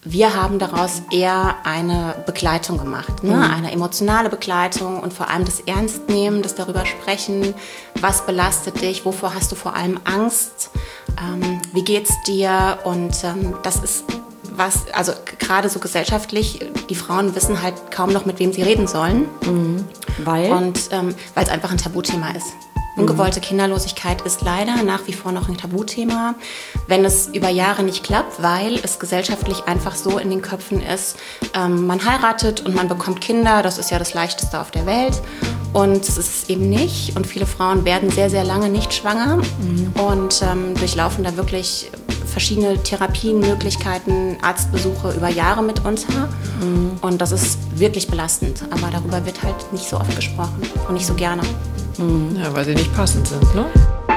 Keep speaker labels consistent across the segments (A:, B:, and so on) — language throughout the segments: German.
A: Wir haben daraus eher eine Begleitung gemacht, ne? Eine emotionale Begleitung und vor allem das Ernstnehmen, das darüber sprechen, was belastet dich, wovor hast du vor allem Angst, wie geht's dir, und das ist was, also gerade so gesellschaftlich, die Frauen wissen halt kaum noch, mit wem sie reden sollen, weil es einfach ein Tabuthema ist. Ungewollte Kinderlosigkeit ist leider nach wie vor noch ein Tabuthema, wenn es über Jahre nicht klappt, weil es gesellschaftlich einfach so in den Köpfen ist, man heiratet und man bekommt Kinder, das ist ja das Leichteste auf der Welt, und es ist es eben nicht, und viele Frauen werden sehr, sehr lange nicht schwanger und durchlaufen da wirklich verschiedene Therapien, Möglichkeiten, Arztbesuche über Jahre mitunter, und das ist wirklich belastend, aber darüber wird halt nicht so oft gesprochen und nicht so gerne.
B: Ja, weil sie nicht passend sind, ne?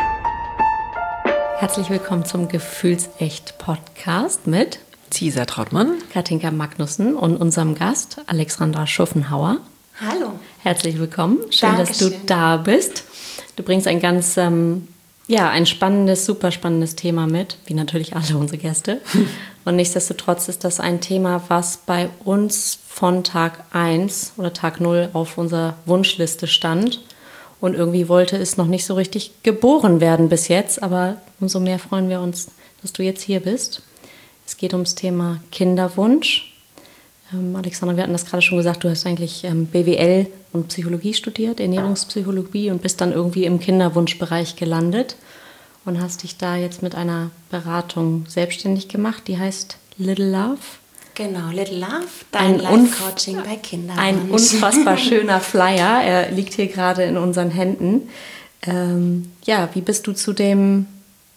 C: Herzlich willkommen zum Gefühlsecht-Podcast mit
B: Cisa Trautmann,
C: Katinka Magnussen und unserem Gast Alexandra Schuffenhauer.
A: Hallo.
C: Herzlich willkommen. Schön, dass du da bist. Du bringst ein ganz, ein spannendes, super spannendes Thema mit, wie natürlich alle unsere Gäste. Und nichtsdestotrotz ist das ein Thema, was bei uns von Tag 1 oder Tag 0 auf unserer Wunschliste stand. Und irgendwie wollte es noch nicht so richtig geboren werden bis jetzt, aber umso mehr freuen wir uns, dass du jetzt hier bist. Es geht ums Thema Kinderwunsch. Alexandra, wir hatten das gerade schon gesagt, du hast eigentlich BWL und Psychologie studiert, Ernährungspsychologie, und bist dann irgendwie im Kinderwunschbereich gelandet und hast dich da jetzt mit einer Beratung selbstständig gemacht, die heißt Little Love.
A: Genau, Little Love, dein Life-Coaching bei Kinderwunsch.
C: Ein unfassbar schöner Flyer, er liegt hier gerade in unseren Händen. Wie bist du zu dem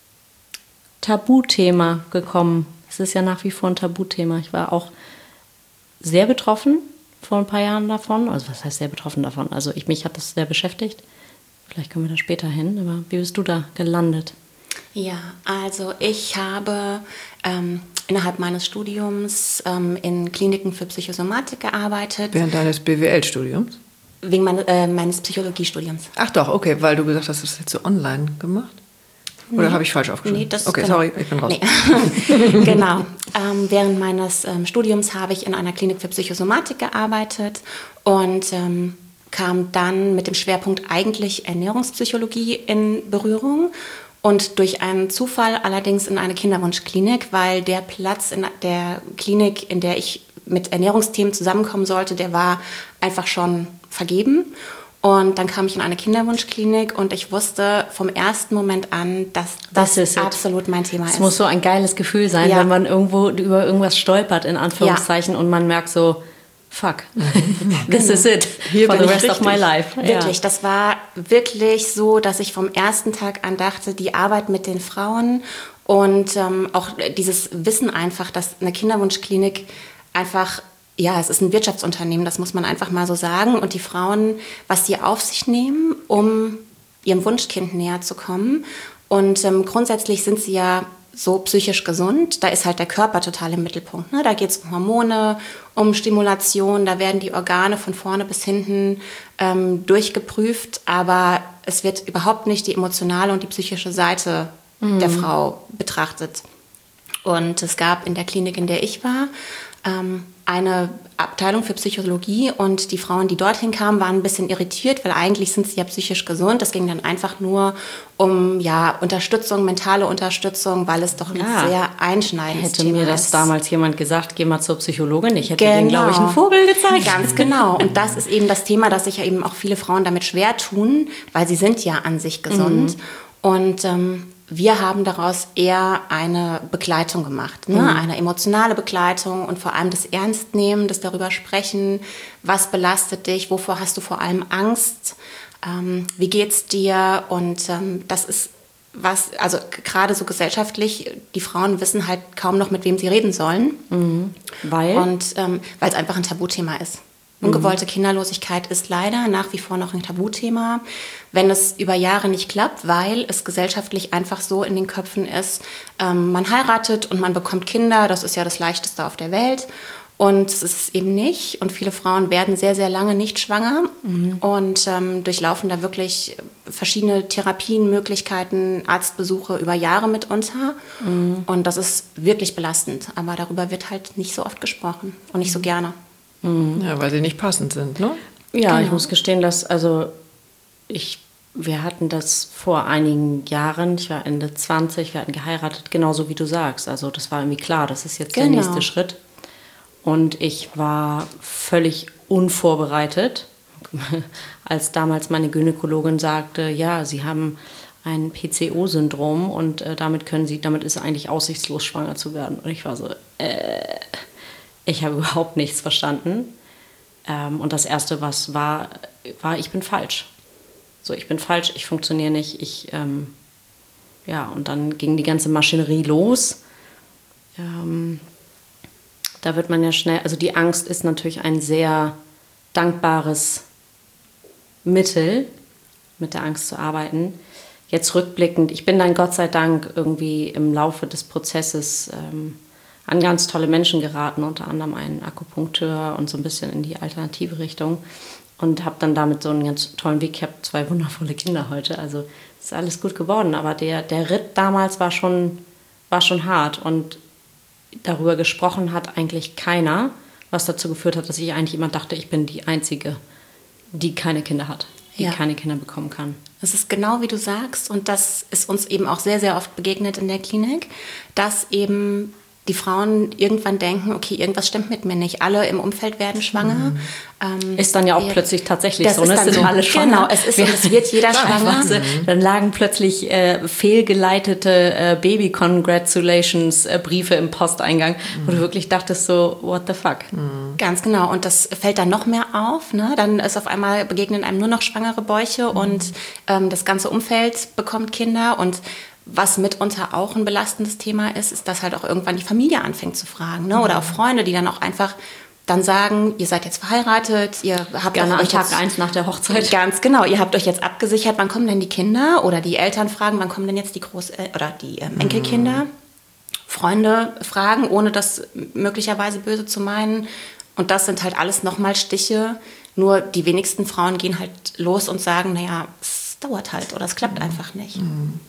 C: Tabuthema gekommen? Es ist ja nach wie vor ein Tabuthema. Ich war auch sehr betroffen vor ein paar Jahren davon. Also was heißt sehr betroffen davon? Also mich hat das sehr beschäftigt. Vielleicht kommen wir da später hin. Aber wie bist du da gelandet?
A: Ja, also ich habe innerhalb meines Studiums in Kliniken für Psychosomatik gearbeitet.
B: Während deines BWL-Studiums?
A: Wegen meines Psychologiestudiums.
B: Ach doch, okay, weil du gesagt hast, das ist jetzt so online gemacht? Oder habe ich falsch aufgeschrieben?
A: Nee, das
B: okay,
A: genau.
B: Sorry, ich bin raus.
A: Nee. Genau. Während meines Studiums habe ich in einer Klinik für Psychosomatik gearbeitet und kam dann mit dem Schwerpunkt eigentlich Ernährungspsychologie in Berührung. Und durch einen Zufall allerdings in eine Kinderwunschklinik, weil der Platz in der Klinik, in der ich mit Ernährungsthemen zusammenkommen sollte, der war einfach schon vergeben. Und dann kam ich in eine Kinderwunschklinik und ich wusste vom ersten Moment an, dass das absolut mein Thema ist.
C: Es muss so ein geiles Gefühl sein, wenn man irgendwo über irgendwas stolpert, in Anführungszeichen, und man merkt so, fuck, this is it for the rest of my life.
A: Wirklich, das war wirklich so, dass ich vom ersten Tag an dachte, die Arbeit mit den Frauen und auch dieses Wissen einfach, dass eine Kinderwunschklinik einfach, es ist ein Wirtschaftsunternehmen, das muss man einfach mal so sagen, und die Frauen, was sie auf sich nehmen, um ihrem Wunschkind näher zu kommen, und grundsätzlich sind sie ja so psychisch gesund, da ist halt der Körper total im Mittelpunkt. Ne? Da geht es um Hormone, um Stimulation, da werden die Organe von vorne bis hinten durchgeprüft, aber es wird überhaupt nicht die emotionale und die psychische Seite der Frau betrachtet. Und es gab in der Klinik, in der ich war, eine Abteilung für Psychologie, und die Frauen, die dorthin kamen, waren ein bisschen irritiert, weil eigentlich sind sie ja psychisch gesund. Es ging dann einfach nur um Unterstützung, mentale Unterstützung, weil es doch ein sehr einschneidendes Thema ist.
C: Hätte mir das damals jemand gesagt, geh mal zur Psychologin, ich hätte denen, glaube ich, ein Vogel gezeigt.
A: Ganz genau. Und das ist eben das Thema, dass sich ja eben auch viele Frauen damit schwer tun, weil sie sind ja an sich gesund. Und wir haben daraus eher eine Begleitung gemacht, ne? Eine emotionale Begleitung und vor allem das Ernstnehmen, das darüber sprechen, was belastet dich, wovor hast du vor allem Angst, wie geht's dir, und das ist was, also gerade so gesellschaftlich, die Frauen wissen halt kaum noch, mit wem sie reden sollen, weil es einfach ein Tabuthema ist. Ungewollte Kinderlosigkeit ist leider nach wie vor noch ein Tabuthema, wenn es über Jahre nicht klappt, weil es gesellschaftlich einfach so in den Köpfen ist, man heiratet und man bekommt Kinder, das ist ja das Leichteste auf der Welt, Und es ist eben nicht. Und viele Frauen werden sehr, sehr lange nicht schwanger und durchlaufen da wirklich verschiedene Therapien, Möglichkeiten, Arztbesuche über Jahre mitunter. Und das ist wirklich belastend. Aber darüber wird halt nicht so oft gesprochen und nicht so gerne.
B: Ja, weil sie nicht passend sind, ne?
C: Ja,
A: Genau.
C: Ich muss gestehen, dass wir hatten das vor einigen Jahren, ich war Ende 20, wir hatten geheiratet, genauso wie du sagst. Also das war irgendwie klar, das ist jetzt der nächste Schritt. Und ich war völlig unvorbereitet, als damals meine Gynäkologin sagte, ja, Sie haben ein PCO-Syndrom und damit ist eigentlich aussichtslos, schwanger zu werden. Und ich war so, ich habe überhaupt nichts verstanden. Und das Erste, was war, ich bin falsch. So, ich bin falsch, ich funktioniere nicht. Und dann ging die ganze Maschinerie los. Da wird man ja schnell, also die Angst ist natürlich ein sehr dankbares Mittel, mit der Angst zu arbeiten. Jetzt rückblickend, ich bin dann Gott sei Dank irgendwie im Laufe des Prozesses an ganz tolle Menschen geraten, unter anderem einen Akupunkteur und so ein bisschen in die alternative Richtung und habe dann damit so einen ganz tollen Weg. Ich habe 2 wundervolle Kinder heute, also ist alles gut geworden, aber der Ritt damals war schon hart und darüber gesprochen hat eigentlich keiner, was dazu geführt hat, dass ich eigentlich immer dachte, ich bin die Einzige, die keine Kinder hat, die keine Kinder bekommen kann.
A: Das ist genau wie du sagst und das ist uns eben auch sehr, sehr oft begegnet in der Klinik, dass eben die Frauen irgendwann denken, okay, irgendwas stimmt mit mir nicht. Alle im Umfeld werden schwanger.
C: Ist dann ja auch plötzlich tatsächlich so.
A: Das
C: sind
A: so.
C: alle schwanger.
A: Genau, es wird jeder schwanger.
C: Dann lagen plötzlich fehlgeleitete Baby-Congratulations-Briefe im Posteingang, wo du wirklich dachtest so, what the fuck?
A: Ganz genau. Und das fällt dann noch mehr auf. Ne? Dann ist auf einmal begegnen einem nur noch schwangere Bäuche und das ganze Umfeld bekommt Kinder und was mitunter auch ein belastendes Thema ist, dass halt auch irgendwann die Familie anfängt zu fragen. Ne? Oder auch Freunde, die dann auch einfach dann sagen, ihr seid jetzt verheiratet, ihr habt
C: gerne am Tag 1 nach der Hochzeit.
A: Ganz genau, ihr habt euch jetzt abgesichert, wann kommen denn die Kinder? Oder die Eltern fragen, wann kommen denn jetzt die Enkelkinder? Freunde fragen, ohne das möglicherweise böse zu meinen. Und das sind halt alles nochmal Stiche. Nur die wenigsten Frauen gehen halt los und sagen, naja, es dauert halt oder es klappt einfach nicht.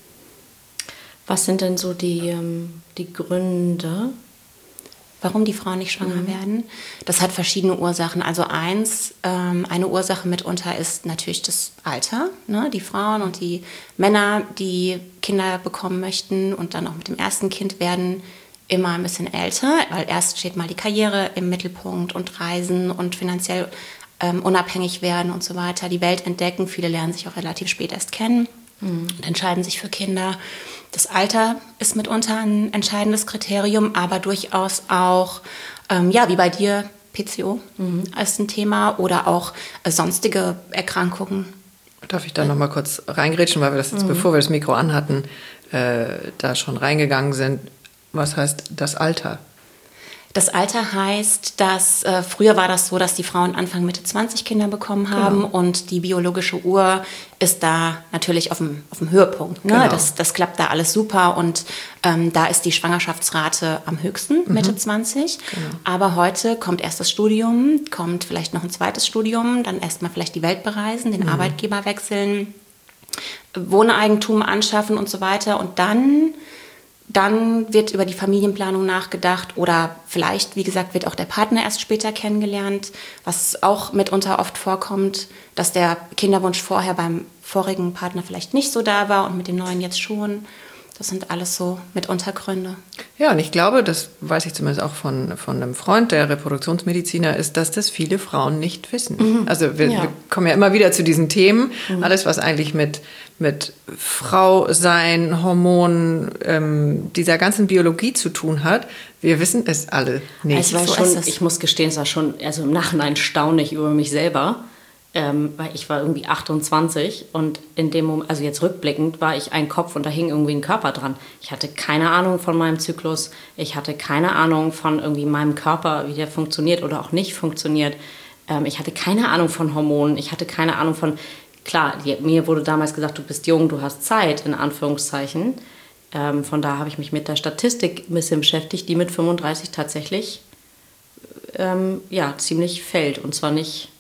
C: Was sind denn so die Gründe,
A: warum die Frauen nicht schwanger werden? Das hat verschiedene Ursachen. Also eine Ursache mitunter ist natürlich das Alter. Ne? Die Frauen und die Männer, die Kinder bekommen möchten und dann auch mit dem ersten Kind werden immer ein bisschen älter, weil erst steht mal die Karriere im Mittelpunkt und Reisen und finanziell unabhängig werden und so weiter, die Welt entdecken. Viele lernen sich auch relativ spät erst kennen und entscheiden sich für Kinder. Das Alter ist mitunter ein entscheidendes Kriterium, aber durchaus auch, wie bei dir, PCO ist ein Thema oder auch sonstige Erkrankungen.
B: Darf ich da noch mal kurz reingrätschen, weil wir das jetzt, bevor wir das Mikro anhatten, da schon reingegangen sind. Was heißt das Alter?
A: Das Alter heißt, dass früher war das so, dass die Frauen Anfang Mitte 20 Kinder bekommen haben und die biologische Uhr ist da natürlich auf dem Höhepunkt. Ne?
B: Genau.
A: Das klappt da alles super und da ist die Schwangerschaftsrate am höchsten, Mitte 20. Genau. Aber heute kommt erst das Studium, kommt vielleicht noch ein zweites Studium, dann erstmal vielleicht die Welt bereisen, den Arbeitgeber wechseln, Wohneigentum anschaffen und so weiter und dann wird über die Familienplanung nachgedacht oder vielleicht, wie gesagt, wird auch der Partner erst später kennengelernt, was auch mitunter oft vorkommt, dass der Kinderwunsch vorher beim vorigen Partner vielleicht nicht so da war und mit dem neuen jetzt schon. Das sind alles so mitunter Gründe.
B: Ja, und ich glaube, das weiß ich zumindest auch von einem Freund, der Reproduktionsmediziner ist, dass das viele Frauen nicht wissen. Also wir kommen ja immer wieder zu diesen Themen. Alles, was eigentlich mit Frau sein, Hormonen, dieser ganzen Biologie zu tun hat, wir wissen es alle nicht.
C: Ich muss gestehen, es war schon also im Nachhinein staunlich über mich selber. Weil ich war irgendwie 28 und in dem Moment, also jetzt rückblickend, war ich ein Kopf und da hing irgendwie ein Körper dran. Ich hatte keine Ahnung von meinem Zyklus, ich hatte keine Ahnung von irgendwie meinem Körper, wie der funktioniert oder auch nicht funktioniert. Ich hatte keine Ahnung von Hormonen, ich hatte keine Ahnung von, klar, mir wurde damals gesagt, du bist jung, du hast Zeit, in Anführungszeichen. Von da habe ich mich mit der Statistik ein bisschen beschäftigt, die mit 35 tatsächlich ziemlich fällt. Und zwar nicht,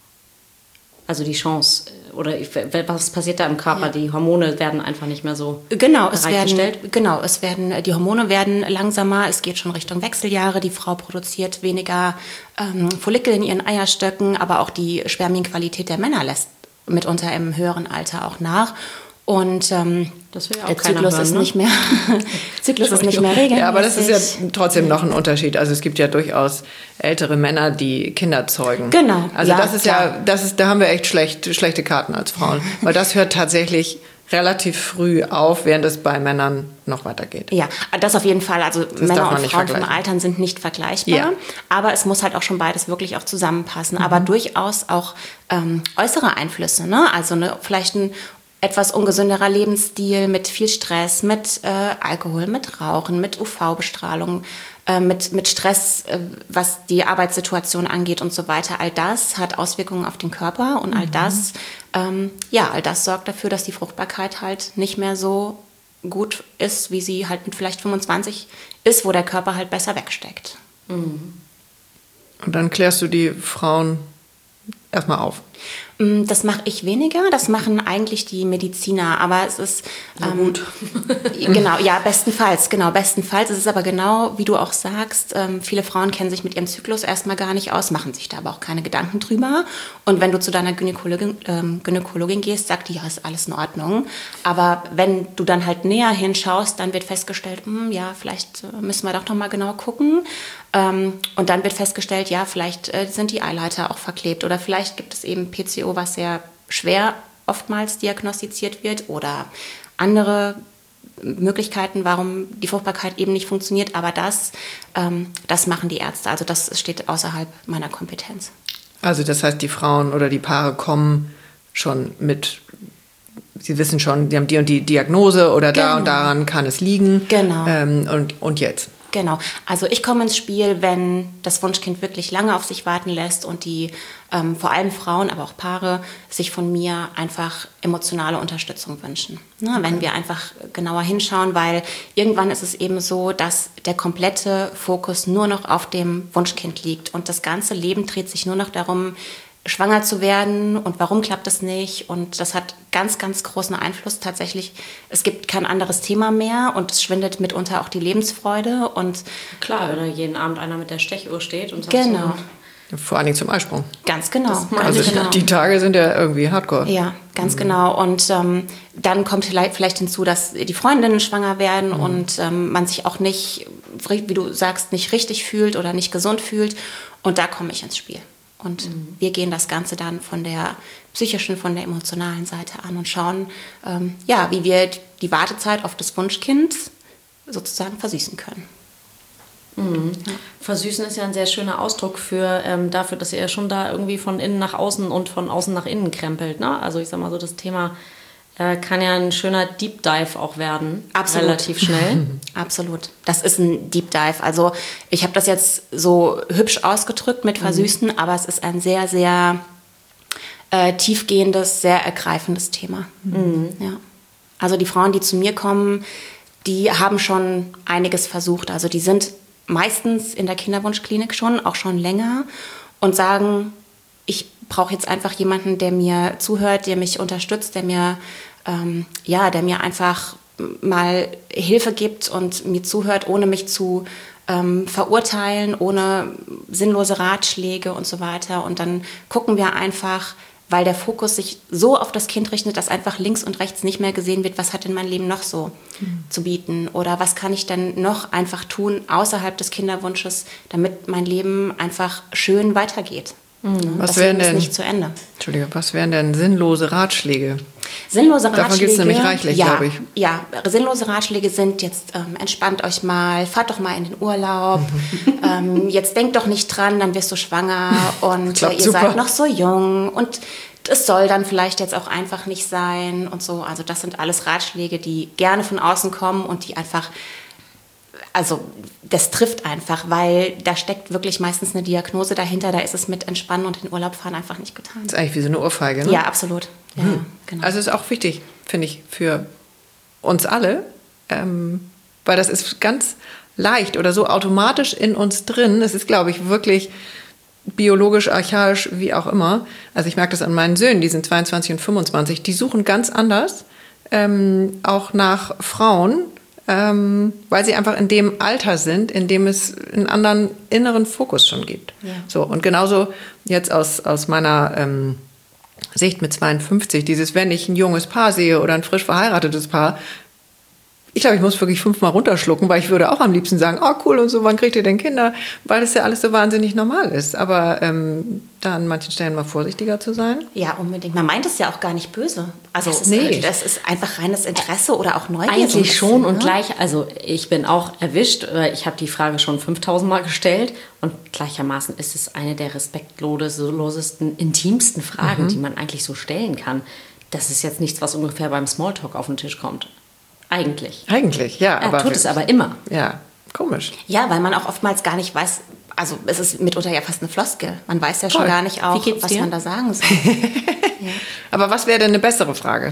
C: also die Chance, oder was passiert da im Körper? Ja. Die Hormone werden einfach nicht mehr so bereitgestellt.
A: Die Hormone werden langsamer, es geht schon Richtung Wechseljahre, die Frau produziert weniger Follikel in ihren Eierstöcken, aber auch die Spermienqualität der Männer lässt mitunter im höheren Alter auch nach. Und
C: das will ja auch
A: der Zyklus ist nicht mehr regelmäßig.
B: Ja, aber das ist ja trotzdem noch ein Unterschied. Also es gibt ja durchaus ältere Männer, die Kinder zeugen.
A: Genau.
B: Also da haben wir echt schlechte Karten als Frauen. Weil das hört tatsächlich relativ früh auf, während es bei Männern noch weitergeht.
A: Ja, das auf jeden Fall. Also das Männer und Frauen vom Altern sind nicht vergleichbar. Ja. Aber es muss halt auch schon beides wirklich auch zusammenpassen. Aber durchaus auch äußere Einflüsse. Ne? Also vielleicht ein etwas ungesünderer Lebensstil mit viel Stress, mit Alkohol, mit Rauchen, mit UV-Bestrahlung, mit Stress, was die Arbeitssituation angeht und so weiter. All das hat Auswirkungen auf den Körper und all das sorgt dafür, dass die Fruchtbarkeit halt nicht mehr so gut ist, wie sie halt mit vielleicht 25 ist, wo der Körper halt besser wegsteckt.
B: Und dann klärst du die Frauen erstmal auf.
A: Das mache ich weniger, das machen eigentlich die Mediziner, aber es ist
B: gut.
A: Genau, ja, bestenfalls. Es ist aber genau, wie du auch sagst, viele Frauen kennen sich mit ihrem Zyklus erstmal gar nicht aus, machen sich da aber auch keine Gedanken drüber. Und wenn du zu deiner Gynäkologin gehst, sagt die, ja, ist alles in Ordnung. Aber wenn du dann halt näher hinschaust, dann wird festgestellt, vielleicht müssen wir doch noch mal genau gucken. Und dann wird festgestellt, ja, vielleicht sind die Eileiter auch verklebt oder vielleicht gibt es eben PCO, was sehr schwer oftmals diagnostiziert wird oder andere Möglichkeiten, warum die Fruchtbarkeit eben nicht funktioniert. Aber das machen die Ärzte. Also das steht außerhalb meiner Kompetenz.
B: Also das heißt, die Frauen oder die Paare kommen schon mit, sie wissen schon, die haben die und die Diagnose oder da und daran kann es liegen.
A: Genau.
B: Und jetzt?
A: Genau. Also ich komme ins Spiel, wenn das Wunschkind wirklich lange auf sich warten lässt und die vor allem Frauen, aber auch Paare sich von mir einfach emotionale Unterstützung wünschen. Ne? Okay. Wenn wir einfach genauer hinschauen, weil irgendwann ist es eben so, dass der komplette Fokus nur noch auf dem Wunschkind liegt und das ganze Leben dreht sich nur noch darum, schwanger zu werden und warum klappt es nicht, und das hat ganz, ganz großen Einfluss tatsächlich. Es gibt kein anderes Thema mehr und es schwindet mitunter auch die Lebensfreude. Und
C: klar, wenn da jeden Abend einer mit der Stechuhr steht und sagt
A: genau.
C: So,
B: vor allen Dingen zum Eisprung.
A: Ganz genau.
B: Die Tage sind ja irgendwie hardcore.
A: Ja, ganz genau. Und dann kommt vielleicht hinzu, dass die Freundinnen schwanger werden und man sich auch nicht, wie du sagst, nicht richtig fühlt oder nicht gesund fühlt. Und da komme ich ins Spiel. Und wir gehen das Ganze dann von der psychischen, von der emotionalen Seite an und schauen, wie wir die Wartezeit auf das Wunschkind sozusagen versüßen können.
C: Mhm. Ja. Versüßen ist ja ein sehr schöner Ausdruck dafür, dass ihr ja schon da irgendwie von innen nach außen und von außen nach innen krempelt. Ne? Also ich sag mal so, das Thema kann ja ein schöner Deep Dive auch werden.
A: Absolut.
C: Relativ schnell.
A: Absolut. Das ist ein Deep Dive. Also ich habe das jetzt so hübsch ausgedrückt mit Versüßen, aber es ist ein sehr, sehr tiefgehendes, sehr ergreifendes Thema. Mhm. Ja. Also die Frauen, die zu mir kommen, die haben schon einiges versucht. Also die sind meistens in der Kinderwunschklinik auch schon länger und sagen, ich brauche jetzt einfach jemanden, der mir zuhört, der mich unterstützt, der mir einfach mal Hilfe gibt und mir zuhört, ohne mich zu verurteilen, ohne sinnlose Ratschläge und so weiter. Und dann gucken wir einfach, weil der Fokus sich so auf das Kind richtet, dass einfach links und rechts nicht mehr gesehen wird, was hat denn mein Leben noch so zu bieten oder was kann ich denn noch einfach tun außerhalb des Kinderwunsches, damit mein Leben einfach schön weitergeht.
B: Was wären denn,
A: nicht zu Ende.
B: Entschuldige, was wären denn sinnlose Ratschläge?
A: Sinnlose Ratschläge.
B: Davon gibt es nämlich reichlich, glaube ich.
A: Ja, sinnlose Ratschläge sind jetzt, entspannt euch mal, fahrt doch mal in den Urlaub, jetzt denkt doch nicht dran, dann wirst du schwanger und ihr seid noch so jung und es soll dann vielleicht jetzt auch einfach nicht sein und so. Also das sind alles Ratschläge, die gerne von außen kommen und die einfach, also das trifft einfach, weil da steckt wirklich meistens eine Diagnose dahinter, da ist es mit Entspannen und in Urlaub fahren einfach nicht getan.
B: Das ist eigentlich wie so eine Ohrfeige, ne?
A: Ja, absolut. Ja, genau.
B: Also ist auch wichtig, finde ich, für uns alle, weil das ist ganz leicht oder so automatisch in uns drin. Es ist, glaube ich, wirklich biologisch, archaisch, wie auch immer. Also ich merke das an meinen Söhnen, die sind 22 und 25, die suchen ganz anders, auch nach Frauen, weil sie einfach in dem Alter sind, in dem es einen anderen inneren Fokus schon gibt. Ja. So, und genauso jetzt aus meiner Sicht mit 52, wenn ich ein junges Paar sehe oder ein frisch verheiratetes Paar, ich glaube, ich muss wirklich 5-mal runterschlucken, weil ich würde auch am liebsten sagen, oh cool und so, wann kriegt ihr denn Kinder? Weil das ja alles so wahnsinnig normal ist. Aber da an manchen Stellen mal vorsichtiger zu sein.
A: Ja, unbedingt. Man meint es ja auch gar nicht böse. Also das ist einfach reines Interesse oder auch Neugier.
C: Eigentlich schon und gleich, also ich bin auch erwischt. Ich habe die Frage schon 5000 Mal gestellt und gleichermaßen ist es eine der respektlosesten, intimsten Fragen, die man eigentlich so stellen kann. Das ist jetzt nichts, was ungefähr beim Smalltalk auf den Tisch kommt. Eigentlich, ja. Aber tut es aber immer.
B: Ja, komisch.
A: Ja, weil man auch oftmals gar nicht weiß, also es ist mitunter ja fast eine Floskel. Man weiß ja schon gar nicht auch, was man da sagen soll.
B: Ja. Aber was wäre denn eine bessere Frage?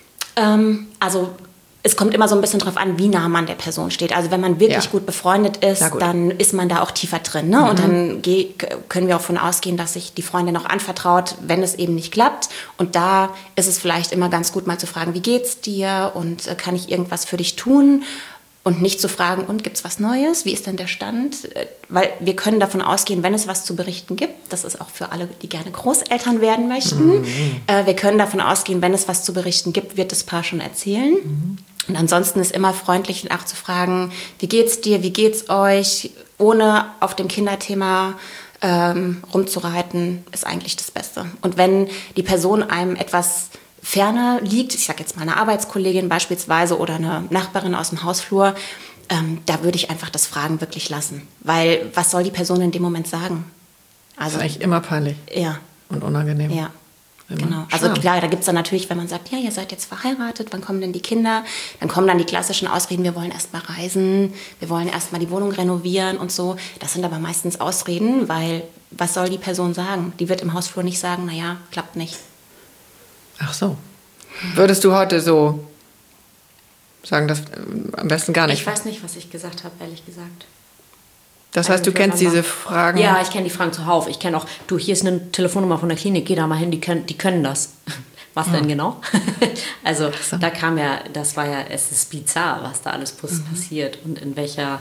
A: Also es kommt immer so ein bisschen drauf an, wie nah man der Person steht. Also wenn man wirklich gut befreundet ist, dann ist man da auch tiefer drin. Ne? Und dann können wir auch davon ausgehen, dass sich die Freundin auch anvertraut, wenn es eben nicht klappt. Und da ist es vielleicht immer ganz gut, mal zu fragen, wie geht's dir? Und kann ich irgendwas für dich tun? Und nicht zu fragen, und gibt's was Neues? Wie ist denn der Stand? Weil wir können davon ausgehen, wenn es was zu berichten gibt, das ist auch für alle, die gerne Großeltern werden möchten, wir können davon ausgehen, wenn es was zu berichten gibt, wird das Paar schon erzählen. Und ansonsten ist immer freundlich nachzufragen, wie geht's dir, wie geht's euch, ohne auf dem Kinderthema rumzureiten, ist eigentlich das Beste. Und wenn die Person einem etwas ferner liegt, ich sage jetzt mal eine Arbeitskollegin beispielsweise oder eine Nachbarin aus dem Hausflur, da würde ich einfach das Fragen wirklich lassen. Weil was soll die Person in dem Moment sagen? Also,
B: das ist eigentlich immer peinlich.
A: Ja.
B: Und unangenehm.
A: Ja. Genau. Also klar, da gibt es dann natürlich, wenn man sagt, ja, ihr seid jetzt verheiratet, wann kommen denn die Kinder? Dann kommen dann die klassischen Ausreden, wir wollen erst mal reisen, wir wollen erst mal die Wohnung renovieren und so. Das sind aber meistens Ausreden, weil was soll die Person sagen? Die wird im Hausflur nicht sagen, naja, klappt nicht.
B: Ach so. Würdest du heute so sagen, dass am besten gar nicht?
C: Ich weiß nicht, was ich gesagt habe, ehrlich gesagt.
B: Das heißt, du kennst diese Fragen?
C: Ja, ich kenne die Fragen zuhauf. Ich kenne auch, du, hier ist eine Telefonnummer von der Klinik, geh da mal hin, die können das. Was denn genau? Also da kam ja, es ist bizarr, was da alles passiert und in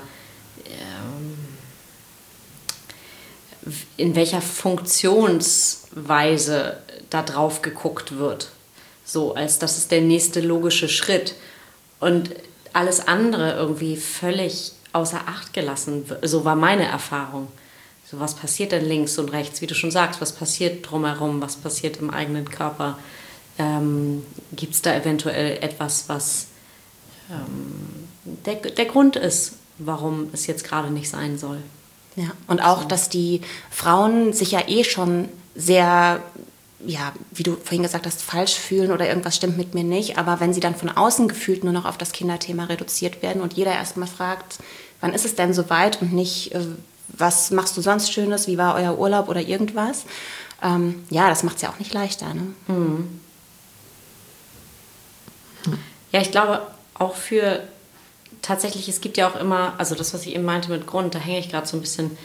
C: welcher Funktionsweise da drauf geguckt wird. So, als das ist der nächste logische Schritt. Und alles andere irgendwie völlig außer Acht gelassen. So war meine Erfahrung. So, was passiert denn links und rechts? Wie du schon sagst, was passiert drumherum? Was passiert im eigenen Körper? Gibt es da eventuell etwas, was der Grund ist, warum es jetzt gerade nicht sein soll?
A: Ja, und auch, dass die Frauen sich ja schon sehr, ja, wie du vorhin gesagt hast, falsch fühlen oder irgendwas stimmt mit mir nicht. Aber wenn sie dann von außen gefühlt nur noch auf das Kinderthema reduziert werden und jeder erstmal fragt, wann ist es denn soweit und nicht, was machst du sonst Schönes, wie war euer Urlaub oder irgendwas. Ja, das macht es ja auch nicht leichter. Ne?
C: Mhm. Ja, ich glaube auch tatsächlich, es gibt ja auch immer, also das, was ich eben meinte mit Grund, da hänge ich gerade so ein bisschen,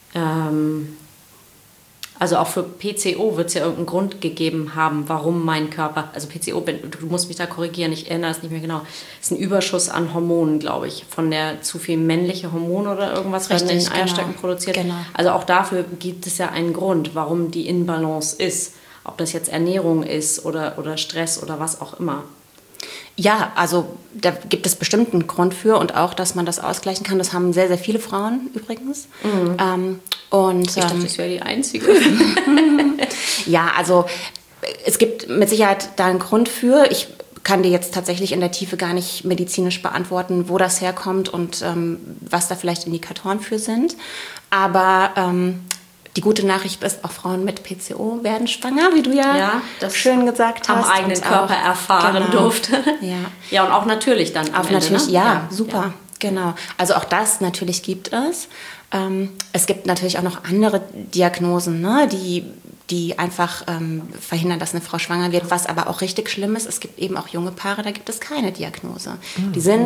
C: also auch für PCO wird es ja irgendeinen Grund gegeben haben, warum mein Körper, also PCO, du musst mich da korrigieren, ich erinnere es nicht mehr genau, ist ein Überschuss an Hormonen, glaube ich, von der zu viel männliche Hormone oder irgendwas werden in den Eierstöcken produziert. Genau. Also auch dafür gibt es ja einen Grund, warum die Inbalance ist, ob das jetzt Ernährung ist oder Stress oder was auch immer.
A: Ja, also da gibt es bestimmt einen Grund für und auch, dass man das ausgleichen kann. Das haben sehr, sehr viele Frauen übrigens.
C: Mhm. Ich dachte, ich wäre die Einzige.
A: Ja, also es gibt mit Sicherheit da einen Grund für. Ich kann dir jetzt tatsächlich in der Tiefe gar nicht medizinisch beantworten, wo das herkommt und was da vielleicht Indikatoren für sind. Aber die gute Nachricht ist, auch Frauen mit PCO werden schwanger, wie du ja das schön gesagt hast.
C: Am eigenen Körper erfahren durfte.
A: Ja.
C: Ja, und auch natürlich dann am Ende,
A: natürlich,
C: ne?
A: ja, super, ja. Genau. Also auch das natürlich gibt es. Es gibt natürlich auch noch andere Diagnosen, ne, die einfach verhindern, dass eine Frau schwanger wird, was aber auch richtig schlimm ist. Es gibt eben auch junge Paare, da gibt es keine Diagnose. Die sind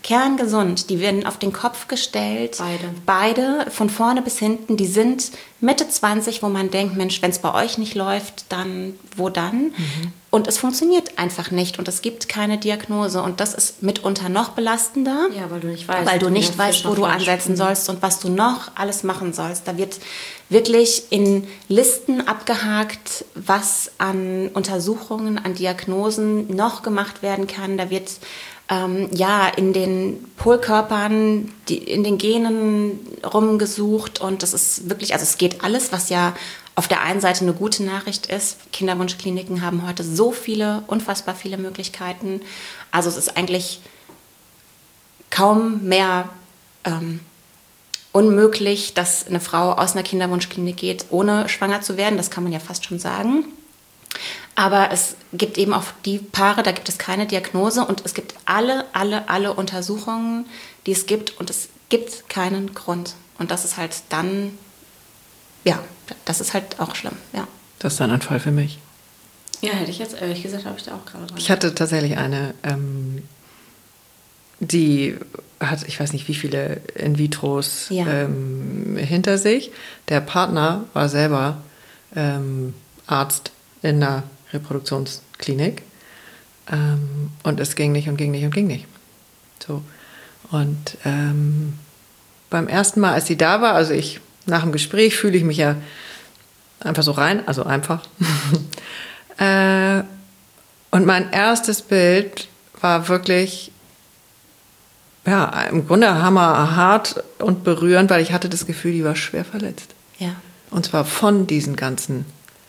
A: kerngesund. Die werden auf den Kopf gestellt. Beide, von vorne bis hinten. Die sind Mitte 20, wo man denkt, Mensch, wenn es bei euch nicht läuft, dann wo dann? Und es funktioniert einfach nicht und es gibt keine Diagnose. Und das ist mitunter noch belastender,
C: weil du nicht weißt,
A: wo du ansetzen sollst und was du noch alles machen sollst. Da wird wirklich in Listen abgehakt, was an Untersuchungen, an Diagnosen noch gemacht werden kann. Da wird in den Polkörpern, in den Genen rumgesucht und das ist wirklich, also es geht alles, was ja auf der einen Seite eine gute Nachricht ist. Kinderwunschkliniken haben heute so viele, unfassbar viele Möglichkeiten. Also es ist eigentlich kaum mehr unmöglich, dass eine Frau aus einer Kinderwunschklinik geht, ohne schwanger zu werden. Das kann man ja fast schon sagen. Aber es gibt eben auch die Paare, da gibt es keine Diagnose und es gibt alle Untersuchungen, die es gibt und es gibt keinen Grund. Und das ist halt dann, das ist halt auch schlimm, ja.
B: Das ist dann ein Fall für mich.
C: Ja, hätte ich jetzt ehrlich gesagt, habe ich da auch gerade dran.
B: Ich hatte tatsächlich eine, die hat, ich weiß nicht wie viele In-vitros hinter sich. Der Partner war selber Arzt in einer Reproduktionsklinik und es ging nicht. So. Und beim ersten Mal, als sie da war, also nach dem Gespräch fühle ich mich ja einfach so rein, also einfach. Und mein erstes Bild war wirklich, im Grunde hammerhart und berührend, weil ich hatte das Gefühl, die war schwer verletzt.
A: Ja.
B: Und zwar von diesen ganzen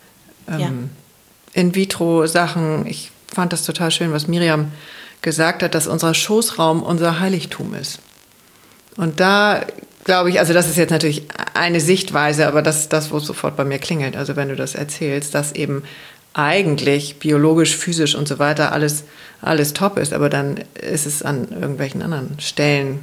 B: In-vitro-Sachen. Ich fand das total schön, was Miriam gesagt hat, dass unser Schoßraum unser Heiligtum ist. Und da glaube ich, also das ist jetzt natürlich eine Sichtweise, aber das ist das, wo es sofort bei mir klingelt. Also wenn du das erzählst, dass eben eigentlich biologisch, physisch und so weiter alles top ist, aber dann ist es an irgendwelchen anderen Stellen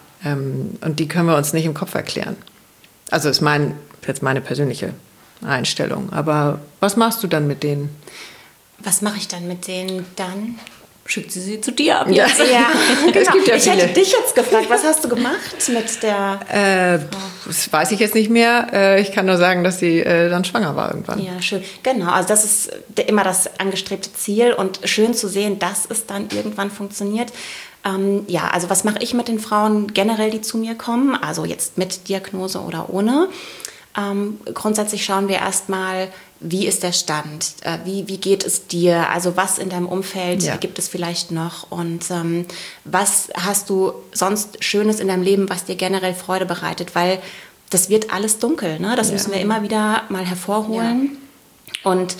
B: und die können wir uns nicht im Kopf erklären. Also ist jetzt meine persönliche Einstellung. Aber was machst du dann mit denen?
A: Was mache ich dann mit denen dann?
C: Schickt sie zu dir ab.
A: Ja, genau.
B: Es gibt ja
A: ich
B: viele.
A: hätte dich jetzt gefragt, was hast du gemacht mit der...
B: Das weiß ich jetzt nicht mehr. Ich kann nur sagen, dass sie dann schwanger war irgendwann.
A: Ja, schön. Genau, also das ist immer das angestrebte Ziel und schön zu sehen, dass es dann irgendwann funktioniert. Also was mache ich mit den Frauen generell, die zu mir kommen? Also jetzt mit Diagnose oder ohne. Grundsätzlich schauen wir erstmal, wie ist der Stand? Wie geht es dir? Also was in deinem Umfeld gibt es vielleicht noch? Und was hast du sonst Schönes in deinem Leben, was dir generell Freude bereitet? Weil das wird alles dunkel, ne? Das müssen wir immer wieder mal hervorholen. Ja. Und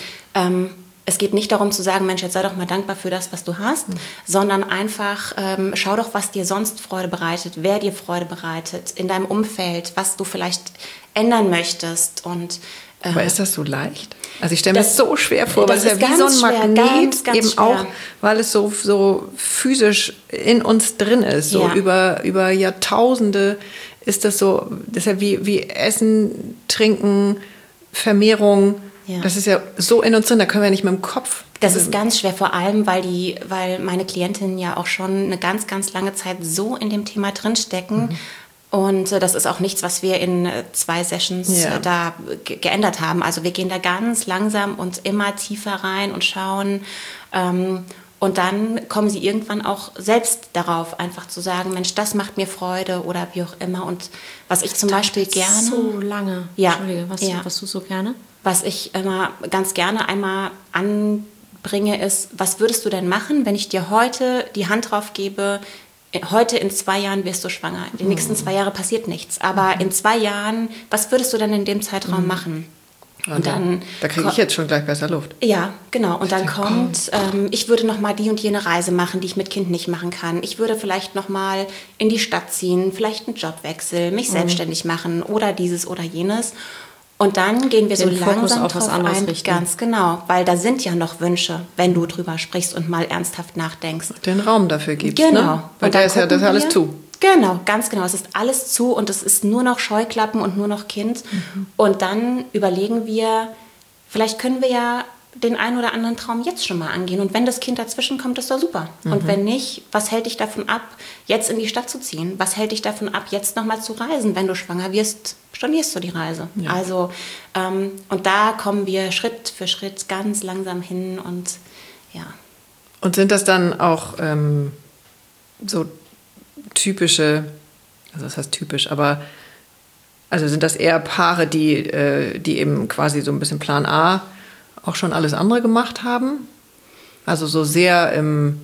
A: es geht nicht darum zu sagen, Mensch, jetzt sei doch mal dankbar für das, was du hast, sondern einfach schau doch, was dir sonst Freude bereitet, wer dir Freude bereitet, in deinem Umfeld, was du vielleicht ändern möchtest. Und
B: aber ist das so leicht? Also ich stelle mir das so schwer vor, weil es ja wie so ein Magnet, ganz eben schwer. Auch, weil es so physisch in uns drin ist. So über Jahrtausende ist das so, das ist ja wie Essen, Trinken, Vermehrung. Ja. Das ist ja so in uns drin, da können wir nicht mit dem Kopf.
A: Das ist ganz schwer, vor allem, weil meine Klientinnen ja auch schon eine ganz, ganz lange Zeit so in dem Thema drinstecken. Und das ist auch nichts, was wir in 2 Sessions da geändert haben. Also wir gehen da ganz langsam und immer tiefer rein und schauen. Und dann kommen sie irgendwann auch selbst darauf, einfach zu sagen, Mensch, das macht mir Freude oder wie auch immer. Und was ich zum Beispiel gerne...
C: So lange.
A: Ja.
C: Entschuldige, was du so gerne?
A: Was ich immer ganz gerne einmal anbringe, ist, was würdest du denn machen, wenn ich dir heute die Hand drauf gebe, heute in 2 Jahren wirst du schwanger. Die nächsten 2 Jahre passiert nichts. Aber in 2 Jahren, was würdest du dann in dem Zeitraum machen?
B: Und dann da kriege ich jetzt schon gleich besser Luft.
A: Ja, genau. Und dann kommt, ich würde noch mal die und jene Reise machen, die ich mit Kind nicht machen kann. Ich würde vielleicht noch mal in die Stadt ziehen, vielleicht einen Jobwechsel, mich selbstständig machen oder dieses oder jenes. Und dann gehen wir so langsam
C: auf was anderes richten.
A: Ganz genau, weil da sind ja noch Wünsche, wenn du drüber sprichst und mal ernsthaft nachdenkst.
B: Den Raum dafür gibst,
A: genau.
B: Ne? Weil das ist alles zu.
A: Genau, ganz genau. Es ist alles zu und es ist nur noch Scheuklappen und nur noch Kind. Und dann überlegen wir, vielleicht können wir ja den einen oder anderen Traum jetzt schon mal angehen. Und wenn das Kind dazwischen kommt, ist doch super. Und wenn nicht, was hält dich davon ab, jetzt in die Stadt zu ziehen? Was hält dich davon ab, jetzt nochmal zu reisen? Wenn du schwanger wirst, stornierst du die Reise. Ja. Also, und da kommen wir Schritt für Schritt ganz langsam hin und ja.
B: Und sind das dann auch so typische, also das heißt typisch, aber also sind das eher Paare, die eben quasi so ein bisschen Plan A auch schon alles andere gemacht haben? Also so sehr im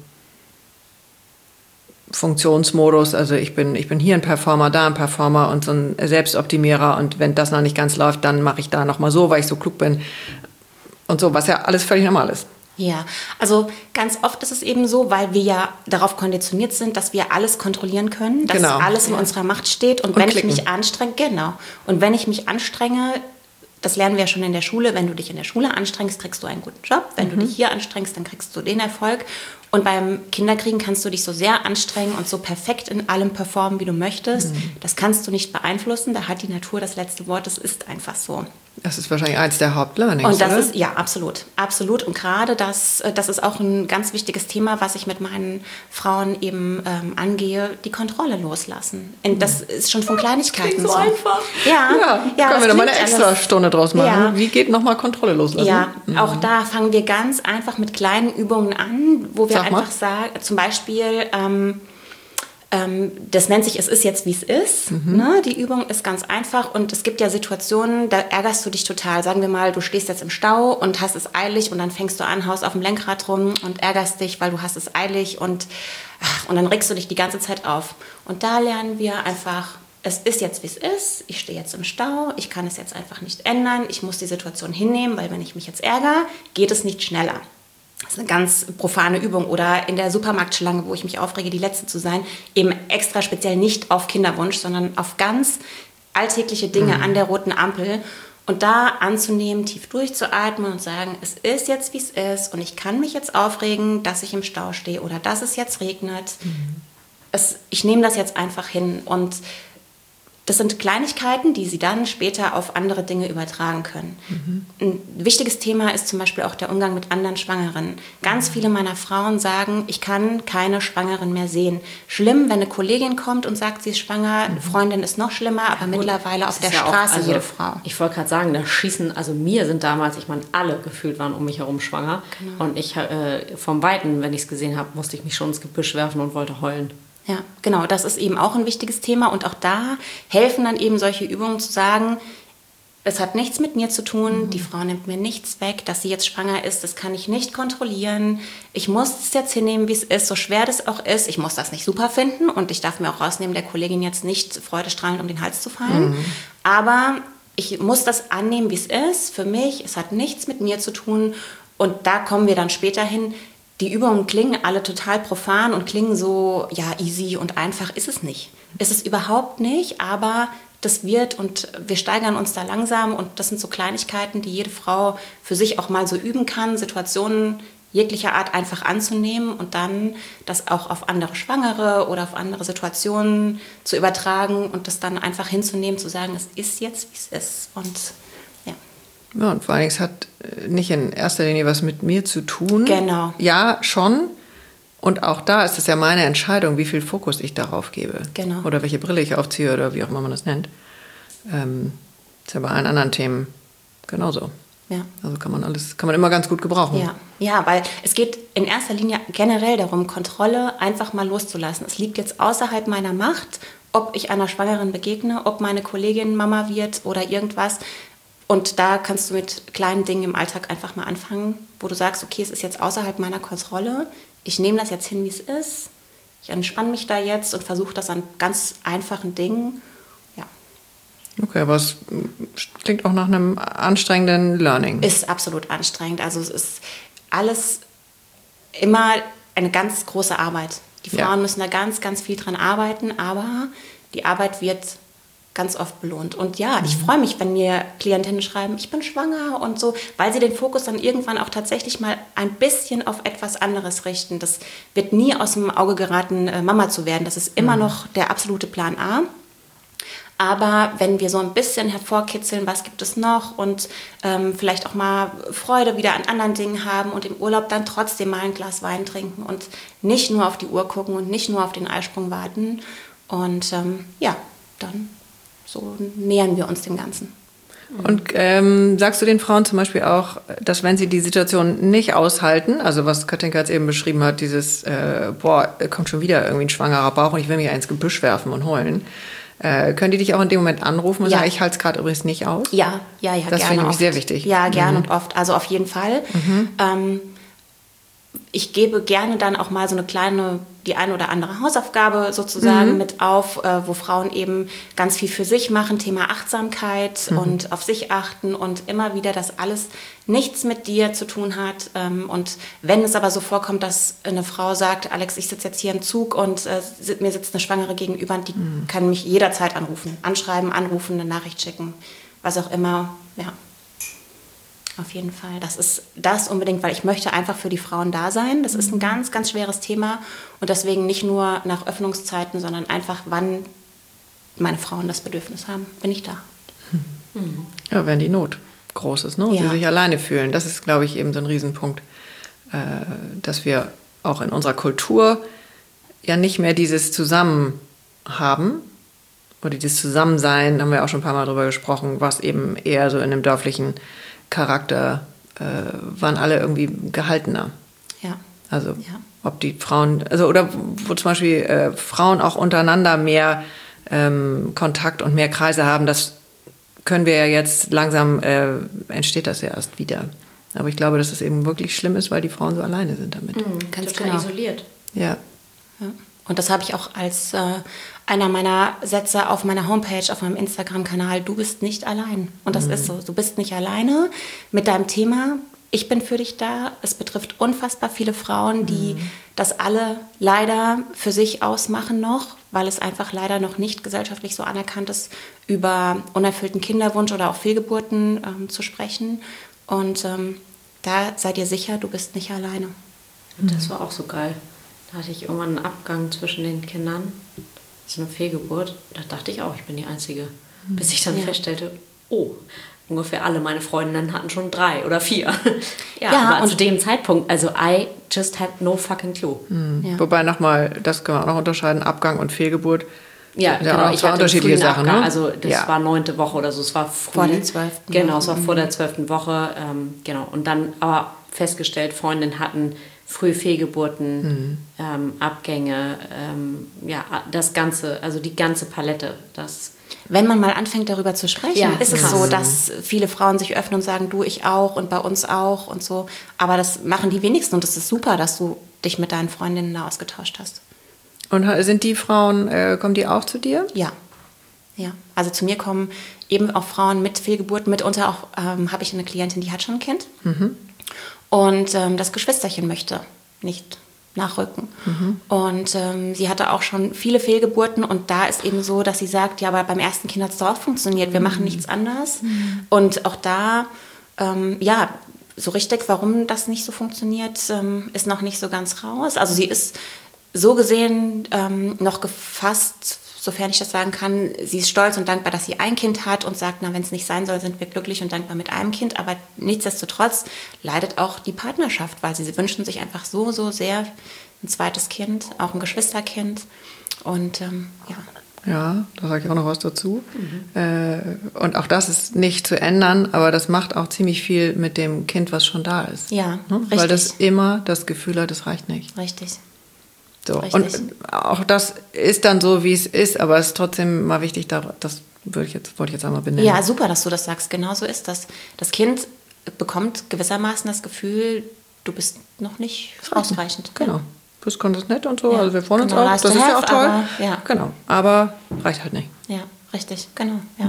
B: Funktionsmodus, also ich bin hier ein Performer, da ein Performer und so ein Selbstoptimierer und wenn das noch nicht ganz läuft, dann mache ich da nochmal so, weil ich so klug bin und so, was ja alles völlig normal ist.
A: Ja, also ganz oft ist es eben so, weil wir ja darauf konditioniert sind, dass wir alles kontrollieren können, dass alles in unserer Macht steht und wenn klicken. Ich mich anstrenge, und wenn ich mich anstrenge, das lernen wir ja schon in der Schule, wenn du dich in der Schule anstrengst, kriegst du einen guten Job, wenn du dich hier anstrengst, dann kriegst du den Erfolg und beim Kinderkriegen kannst du dich so sehr anstrengen und so perfekt in allem performen, wie du möchtest, das kannst du nicht beeinflussen, da hat die Natur das letzte Wort, das ist einfach so.
B: Das ist wahrscheinlich eins der Hauptlearnings,
A: und das
B: oder?
A: ist, ja, absolut. Und gerade das ist auch ein ganz wichtiges Thema, was ich mit meinen Frauen eben angehe, die Kontrolle loslassen. Und das ist schon von Kleinigkeiten
B: so. Einfach.
A: Ja,
B: können wir da mal eine extra Stunde draus machen. Ja. Wie geht nochmal Kontrolle loslassen?
A: Ja, auch da fangen wir ganz einfach mit kleinen Übungen an, wo wir einfach sagen, zum Beispiel... das nennt sich, es ist jetzt, wie es ist. Ne? Die Übung ist ganz einfach und es gibt ja Situationen, da ärgerst du dich total. Sagen wir mal, du stehst jetzt im Stau und hast es eilig und dann fängst du an, haust auf dem Lenkrad rum und ärgerst dich, weil du hast es eilig und dann regst du dich die ganze Zeit auf. Und da lernen wir einfach, es ist jetzt, wie es ist. Ich stehe jetzt im Stau, ich kann es jetzt einfach nicht ändern. Ich muss die Situation hinnehmen, weil wenn ich mich jetzt ärgere, geht es nicht schneller. Das ist eine ganz profane Übung. Oder in der Supermarktschlange, wo ich mich aufrege, die Letzte zu sein, eben extra speziell nicht auf Kinderwunsch, sondern auf ganz alltägliche Dinge an der roten Ampel. Und da anzunehmen, tief durchzuatmen und sagen, es ist jetzt, wie es ist und ich kann mich jetzt aufregen, dass ich im Stau stehe oder dass es jetzt regnet. Ich nehme das jetzt einfach hin und das sind Kleinigkeiten, die Sie dann später auf andere Dinge übertragen können. Ein wichtiges Thema ist zum Beispiel auch der Umgang mit anderen Schwangeren. Ganz viele meiner Frauen sagen, ich kann keine Schwangeren mehr sehen. Schlimm, wenn eine Kollegin kommt und sagt, sie ist schwanger, eine Freundin ist noch schlimmer, aber mittlerweile auf der Straße jede Frau.
C: Ich wollte gerade sagen, da schießen, also mir sind damals, ich meine, alle gefühlt waren um mich herum schwanger. Genau. Und ich vom Weiten, wenn ich es gesehen habe, musste ich mich schon ins Gebüsch werfen und wollte heulen.
A: Ja, genau, das ist eben auch ein wichtiges Thema und auch da helfen dann eben solche Übungen zu sagen, es hat nichts mit mir zu tun, die Frau nimmt mir nichts weg, dass sie jetzt schwanger ist, das kann ich nicht kontrollieren, ich muss es jetzt hinnehmen, wie es ist, so schwer das auch ist, ich muss das nicht super finden und ich darf mir auch rausnehmen, der Kollegin jetzt nicht freudestrahlend um den Hals zu fallen, aber ich muss das annehmen, wie es ist, für mich, es hat nichts mit mir zu tun und da kommen wir dann später hin. Die Übungen klingen alle total profan und klingen so, ja, easy und einfach ist es nicht. Ist es überhaupt nicht, aber das wird und wir steigern uns da langsam und das sind so Kleinigkeiten, die jede Frau für sich auch mal so üben kann, Situationen jeglicher Art einfach anzunehmen und dann das auch auf andere Schwangere oder auf andere Situationen zu übertragen und das dann einfach hinzunehmen, zu sagen, es ist jetzt, wie es ist und
B: ja, und vor allem, es hat nicht in erster Linie was mit mir zu tun.
A: Genau.
B: Ja, schon. Und auch da ist es ja meine Entscheidung, wie viel Fokus ich darauf gebe.
A: Genau.
B: Oder welche Brille ich aufziehe oder wie auch immer man das nennt. Ist ja bei allen anderen Themen genauso.
A: Ja.
B: Also kann man immer ganz gut gebrauchen.
A: Ja, weil es geht in erster Linie generell darum, Kontrolle einfach mal loszulassen. Es liegt jetzt außerhalb meiner Macht, ob ich einer Schwangeren begegne, ob meine Kollegin Mama wird oder irgendwas. Und da kannst du mit kleinen Dingen im Alltag einfach mal anfangen, wo du sagst, okay, es ist jetzt außerhalb meiner Kontrolle, ich nehme das jetzt hin, wie es ist, ich entspanne mich da jetzt und versuche das an ganz einfachen Dingen. Ja.
B: Okay, aber es klingt auch nach einem anstrengenden Learning.
A: Ist absolut anstrengend, also es ist alles immer eine ganz große Arbeit. Die Frauen müssen da ganz, ganz viel dran arbeiten, aber die Arbeit wird ganz oft belohnt. Und ja, ich freue mich, wenn mir Klientinnen schreiben, ich bin schwanger und so, weil sie den Fokus dann irgendwann auch tatsächlich mal ein bisschen auf etwas anderes richten. Das wird nie aus dem Auge geraten, Mama zu werden. Das ist immer noch der absolute Plan A. Aber wenn wir so ein bisschen hervorkitzeln, was gibt es noch und vielleicht auch mal Freude wieder an anderen Dingen haben und im Urlaub dann trotzdem mal ein Glas Wein trinken und nicht nur auf die Uhr gucken und nicht nur auf den Eisprung warten. Und dann so nähern wir uns dem Ganzen.
B: Und sagst du den Frauen zum Beispiel auch, dass wenn sie die Situation nicht aushalten, also was Katinka jetzt eben beschrieben hat, dieses, kommt schon wieder irgendwie ein schwangerer Bauch und ich will mich ins Gebüsch werfen und heulen, können die dich auch in dem Moment anrufen und sagen, ich halte es gerade übrigens nicht aus?
A: Ja,
B: das
A: gerne.
B: Das finde ich sehr wichtig.
A: Ja, gern und oft, also auf jeden Fall. Ich gebe gerne dann auch mal so die eine oder andere Hausaufgabe sozusagen mit auf, wo Frauen eben ganz viel für sich machen, Thema Achtsamkeit und auf sich achten und immer wieder, dass alles nichts mit dir zu tun hat. Und wenn es aber so vorkommt, dass eine Frau sagt, Alex, ich sitze jetzt hier im Zug und mir sitzt eine Schwangere gegenüber und die kann mich jederzeit anschreiben, anrufen, eine Nachricht schicken, was auch immer, ja. Auf jeden Fall. Das ist das unbedingt, weil ich möchte einfach für die Frauen da sein. Das ist ein ganz, ganz schweres Thema und deswegen nicht nur nach Öffnungszeiten, sondern einfach, wann meine Frauen das Bedürfnis haben, bin ich da.
B: Ja, wenn die Not groß ist, ne? Und sie sich alleine fühlen. Das ist, glaube ich, eben so ein Riesenpunkt, dass wir auch in unserer Kultur ja nicht mehr dieses Zusammen haben oder dieses Zusammensein, haben wir auch schon ein paar Mal drüber gesprochen, was eben eher so in einem dörflichen Charakter waren alle irgendwie gehaltener.
A: Ja.
B: Also ob die Frauen, also oder wo zum Beispiel Frauen auch untereinander mehr Kontakt und mehr Kreise haben, das können wir ja jetzt langsam, entsteht das ja erst wieder. Aber ich glaube, dass es eben wirklich schlimm ist, weil die Frauen so alleine sind damit.
A: Ganz
C: total isoliert.
B: Ja.
A: Und das habe ich auch als einer meiner Sätze auf meiner Homepage, auf meinem Instagram-Kanal, du bist nicht allein. Und das ist so, du bist nicht alleine mit deinem Thema. Ich bin für dich da. Es betrifft unfassbar viele Frauen, die das alle leider für sich ausmachen noch, weil es einfach leider noch nicht gesellschaftlich so anerkannt ist, über unerfüllten Kinderwunsch oder auch Fehlgeburten zu sprechen. Und da seid ihr sicher, du bist nicht alleine.
C: Und das war auch so geil. Da hatte ich irgendwann einen Abgang zwischen den Kindern. So eine Fehlgeburt. Da dachte ich auch, ich bin die Einzige. Bis ich dann feststellte, ungefähr alle meine Freundinnen hatten schon 3 oder 4. Aber und zu dem Zeitpunkt, also I just had no fucking clue.
B: Wobei nochmal, das können wir auch noch unterscheiden, Abgang und Fehlgeburt.
C: Ja, genau. Ich hatte
B: unterschiedliche Sachen.
C: Abgang, ne? Also das war 9. Woche oder so. Es war früh.
A: Vor der 12.
C: Genau, es war vor der 12. Woche. Genau. Und dann aber festgestellt, Freundinnen hatten frühe Fehlgeburten, Abgänge, das Ganze, also die ganze Palette.
A: Wenn man mal anfängt, darüber zu sprechen, ist es
C: krass.
A: so, dass viele Frauen sich öffnen und sagen, du, ich auch und bei uns auch und so. Aber das machen die wenigsten und es ist super, dass du dich mit deinen Freundinnen da ausgetauscht hast.
B: Und sind die Frauen, kommen die auch zu dir?
A: Ja. Also zu mir kommen eben auch Frauen mit Fehlgeburten. Mitunter auch habe ich eine Klientin, die hat schon ein Kind. Und das Geschwisterchen möchte nicht nachrücken. Und sie hatte auch schon viele Fehlgeburten und da ist eben so, dass sie sagt, ja, aber beim ersten Kind hat es doch auch funktioniert, wir machen nichts anders. Und auch da, so richtig, warum das nicht so funktioniert, ist noch nicht so ganz raus. Also sie ist so gesehen noch gefasst, sofern ich das sagen kann, sie ist stolz und dankbar, dass sie ein Kind hat und sagt, na, wenn es nicht sein soll, sind wir glücklich und dankbar mit einem Kind. Aber nichtsdestotrotz leidet auch die Partnerschaft, weil sie wünschen sich einfach so, so sehr ein zweites Kind, auch ein Geschwisterkind. Und
B: Ja, da sage ich auch noch was dazu. Und auch das ist nicht zu ändern, aber das macht auch ziemlich viel mit dem Kind, was schon da ist.
A: Ja,
B: ne?
A: richtig.
B: Weil das immer das Gefühl hat, das reicht nicht.
A: Richtig.
B: So. Und auch das ist dann so, wie es ist, aber es ist trotzdem mal wichtig, das wollte ich jetzt einmal benennen.
A: Ja, super, dass du das sagst. Genau so ist das. Das Kind bekommt gewissermaßen das Gefühl, du bist noch nicht ausreichend.
B: Genau. Das kann das nett und so,
A: Ja,
B: also wir freuen uns
A: genau,
B: auch,
A: nice
B: das
A: to
B: ist ja
A: have,
B: auch toll.
A: aber, ja.
B: Genau, aber reicht halt nicht.
A: Ja, richtig, genau. Ja.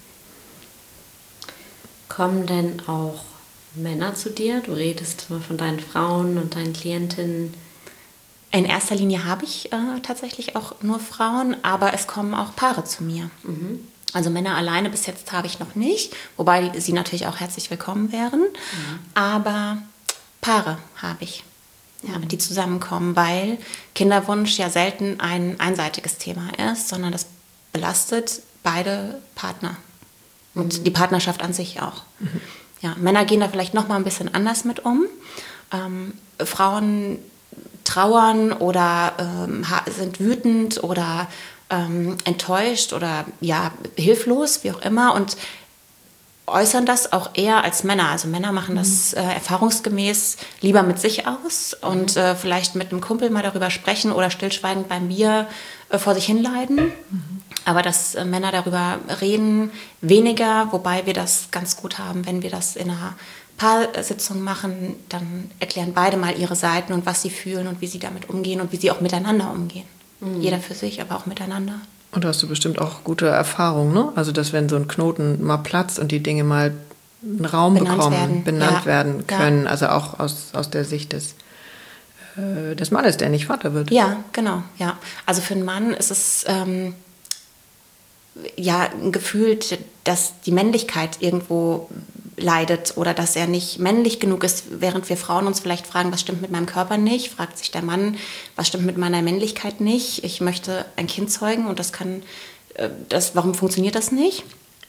C: Kommen denn auch Männer zu dir? Du redest mal von deinen Frauen und deinen Klientinnen.
A: In erster Linie habe ich tatsächlich auch nur Frauen, aber es kommen auch Paare zu mir. Also Männer alleine bis jetzt habe ich noch nicht, wobei sie natürlich auch herzlich willkommen wären. Aber Paare habe ich, die zusammenkommen, weil Kinderwunsch ja selten ein einseitiges Thema ist, sondern das belastet beide Partner. Und die Partnerschaft an sich auch. Ja, Männer gehen da vielleicht noch mal ein bisschen anders mit um. Frauen trauern oder sind wütend oder enttäuscht oder ja, hilflos, wie auch immer, und äußern das auch eher als Männer. Also Männer machen das erfahrungsgemäß lieber mit sich aus und vielleicht mit einem Kumpel mal darüber sprechen oder stillschweigend beim Bier vor sich hinleiden. Aber dass Männer darüber reden, weniger, wobei wir das ganz gut haben, wenn wir das in einer Paarsitzung machen, dann erklären beide mal ihre Seiten und was sie fühlen und wie sie damit umgehen und wie sie auch miteinander umgehen. Jeder für sich, aber auch miteinander.
B: Und da hast du bestimmt auch gute Erfahrungen, ne? Also, dass wenn so ein Knoten mal platzt und die Dinge mal einen Raum benannt werden können, ja. Also auch aus der Sicht des Mannes, der nicht Vater wird.
A: Ja, genau, ja. Also für einen Mann ist es ein Gefühl, dass die Männlichkeit irgendwo leidet oder dass er nicht männlich genug ist, während wir Frauen uns vielleicht fragen, was stimmt mit meinem Körper nicht, fragt sich der Mann, was stimmt mit meiner Männlichkeit nicht, ich möchte ein Kind zeugen und warum funktioniert das nicht?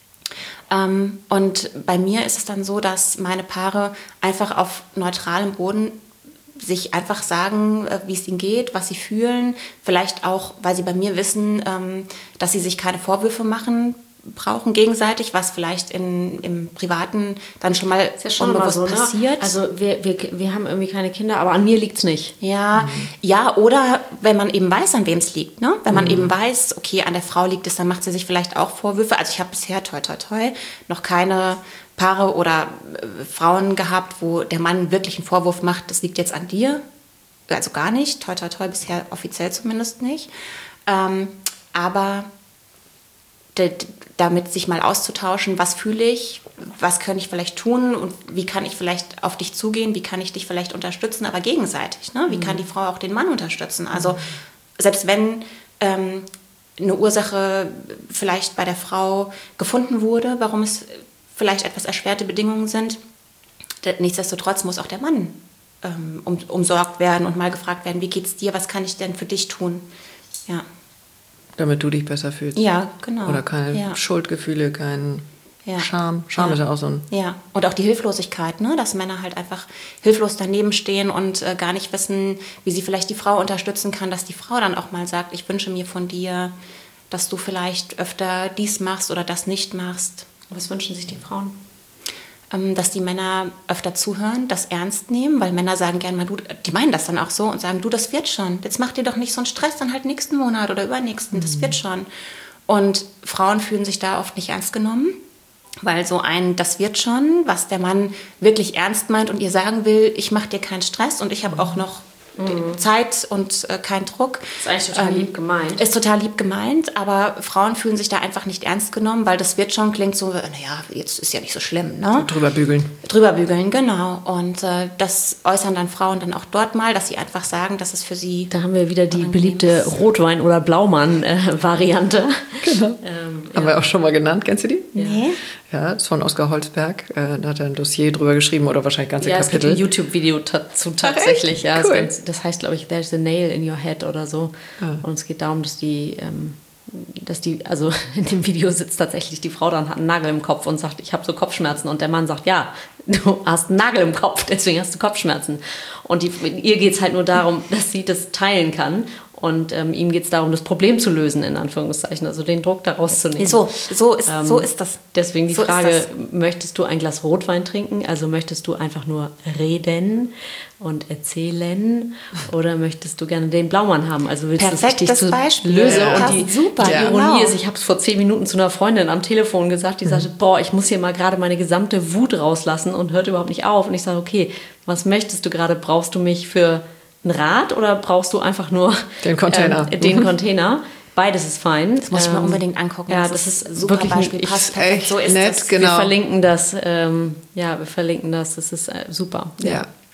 A: Und bei mir ist es dann so, dass meine Paare einfach auf neutralem Boden sich einfach sagen, wie es ihnen geht, was sie fühlen, vielleicht auch, weil sie bei mir wissen, dass sie sich keine Vorwürfe brauchen gegenseitig, was vielleicht im Privaten dann schon mal unbewusst so, passiert.
C: Ne? Also wir haben irgendwie keine Kinder, aber an mir liegt es nicht.
A: Ja, ja, oder wenn man eben weiß, an wem es liegt. Ne? Wenn man eben weiß, okay, an der Frau liegt es, dann macht sie sich vielleicht auch Vorwürfe. Also ich habe bisher, toi, toi, toi, noch keine Paare oder Frauen gehabt, wo der Mann wirklich einen Vorwurf macht, das liegt jetzt an dir. Also gar nicht, toi, toi, toi, bisher offiziell zumindest nicht. Aber damit sich mal auszutauschen, was fühle ich, was kann ich vielleicht tun und wie kann ich vielleicht auf dich zugehen, wie kann ich dich vielleicht unterstützen, aber gegenseitig. Ne? Wie kann die Frau auch den Mann unterstützen? Also selbst wenn eine Ursache vielleicht bei der Frau gefunden wurde, warum es vielleicht etwas erschwerte Bedingungen sind, nichtsdestotrotz muss auch der Mann umsorgt werden und mal gefragt werden, wie geht's dir, was kann ich denn für dich tun? Ja.
B: Damit du dich besser fühlst.
A: Ja, genau.
B: Oder keine Schuldgefühle, kein Scham. Scham ist ja auch so ein...
A: Ja, und auch die Hilflosigkeit, ne? Dass Männer halt einfach hilflos daneben stehen und gar nicht wissen, wie sie vielleicht die Frau unterstützen kann, dass die Frau dann auch mal sagt, ich wünsche mir von dir, dass du vielleicht öfter dies machst oder das nicht machst.
C: Was wünschen sich die Frauen?
A: Dass die Männer öfter zuhören, das ernst nehmen, weil Männer sagen gerne mal, die meinen das dann auch so und sagen, du, das wird schon. Jetzt mach dir doch nicht so einen Stress, dann halt nächsten Monat oder übernächsten, das wird schon. Und Frauen fühlen sich da oft nicht ernst genommen, weil so das wird schon, was der Mann wirklich ernst meint und ihr sagen will, ich mach dir keinen Stress und ich habe auch noch Zeit und kein Druck.
C: Ist eigentlich total lieb gemeint.
A: Ist total lieb gemeint, aber Frauen fühlen sich da einfach nicht ernst genommen, weil das wird schon klingt so, naja, jetzt ist ja nicht so schlimm. Ne?
B: So drüber bügeln.
A: Drüber bügeln, genau. Und das äußern dann Frauen dann auch dort mal, dass sie einfach sagen, dass es für sie...
C: Da haben wir wieder die beliebte Rotwein- oder Blaumann-Variante.
B: Genau. Haben wir auch schon mal genannt, kennst du die?
A: Nee.
B: Ja, das ist von Oskar Holzberg. Da hat er ein Dossier drüber geschrieben oder wahrscheinlich ganze Kapitel.
C: Ja, es gibt ein YouTube-Video dazu tatsächlich. Ja,
B: cool.
C: Das heißt, glaube ich, There's a nail in your head oder so. Ja. Und es geht darum, dass also in dem Video sitzt tatsächlich die Frau dann, hat einen Nagel im Kopf und sagt, ich habe so Kopfschmerzen. Und der Mann sagt, ja, du hast einen Nagel im Kopf, deswegen hast du Kopfschmerzen. Und ihr geht es halt nur darum, dass sie das teilen kann. Und ihm geht es darum, das Problem zu lösen, in Anführungszeichen, also den Druck daraus zu nehmen.
A: So ist das.
C: Deswegen die Frage, möchtest du ein Glas Rotwein trinken? Also möchtest du einfach nur reden und erzählen? Oder möchtest du gerne den Blaumann haben? Also willst du, dass ich dich zu löse?
A: Ja.
C: Und die Ironie ist, ich habe es vor 10 Minuten zu einer Freundin am Telefon gesagt, die sagte, boah, ich muss hier mal gerade meine gesamte Wut rauslassen und hört überhaupt nicht auf. Und ich sage, okay, was möchtest du gerade? Brauchst du mich für ein Rad oder brauchst du einfach nur
B: den Container?
C: Den Container. Beides ist fein.
A: Das muss ich mir unbedingt angucken.
C: Ja, das ist ein super Beispiel.
B: Passt perfekt. So ist nett,
C: das. Genau. Wir verlinken das. Wir verlinken das. Das ist super.
B: Ja.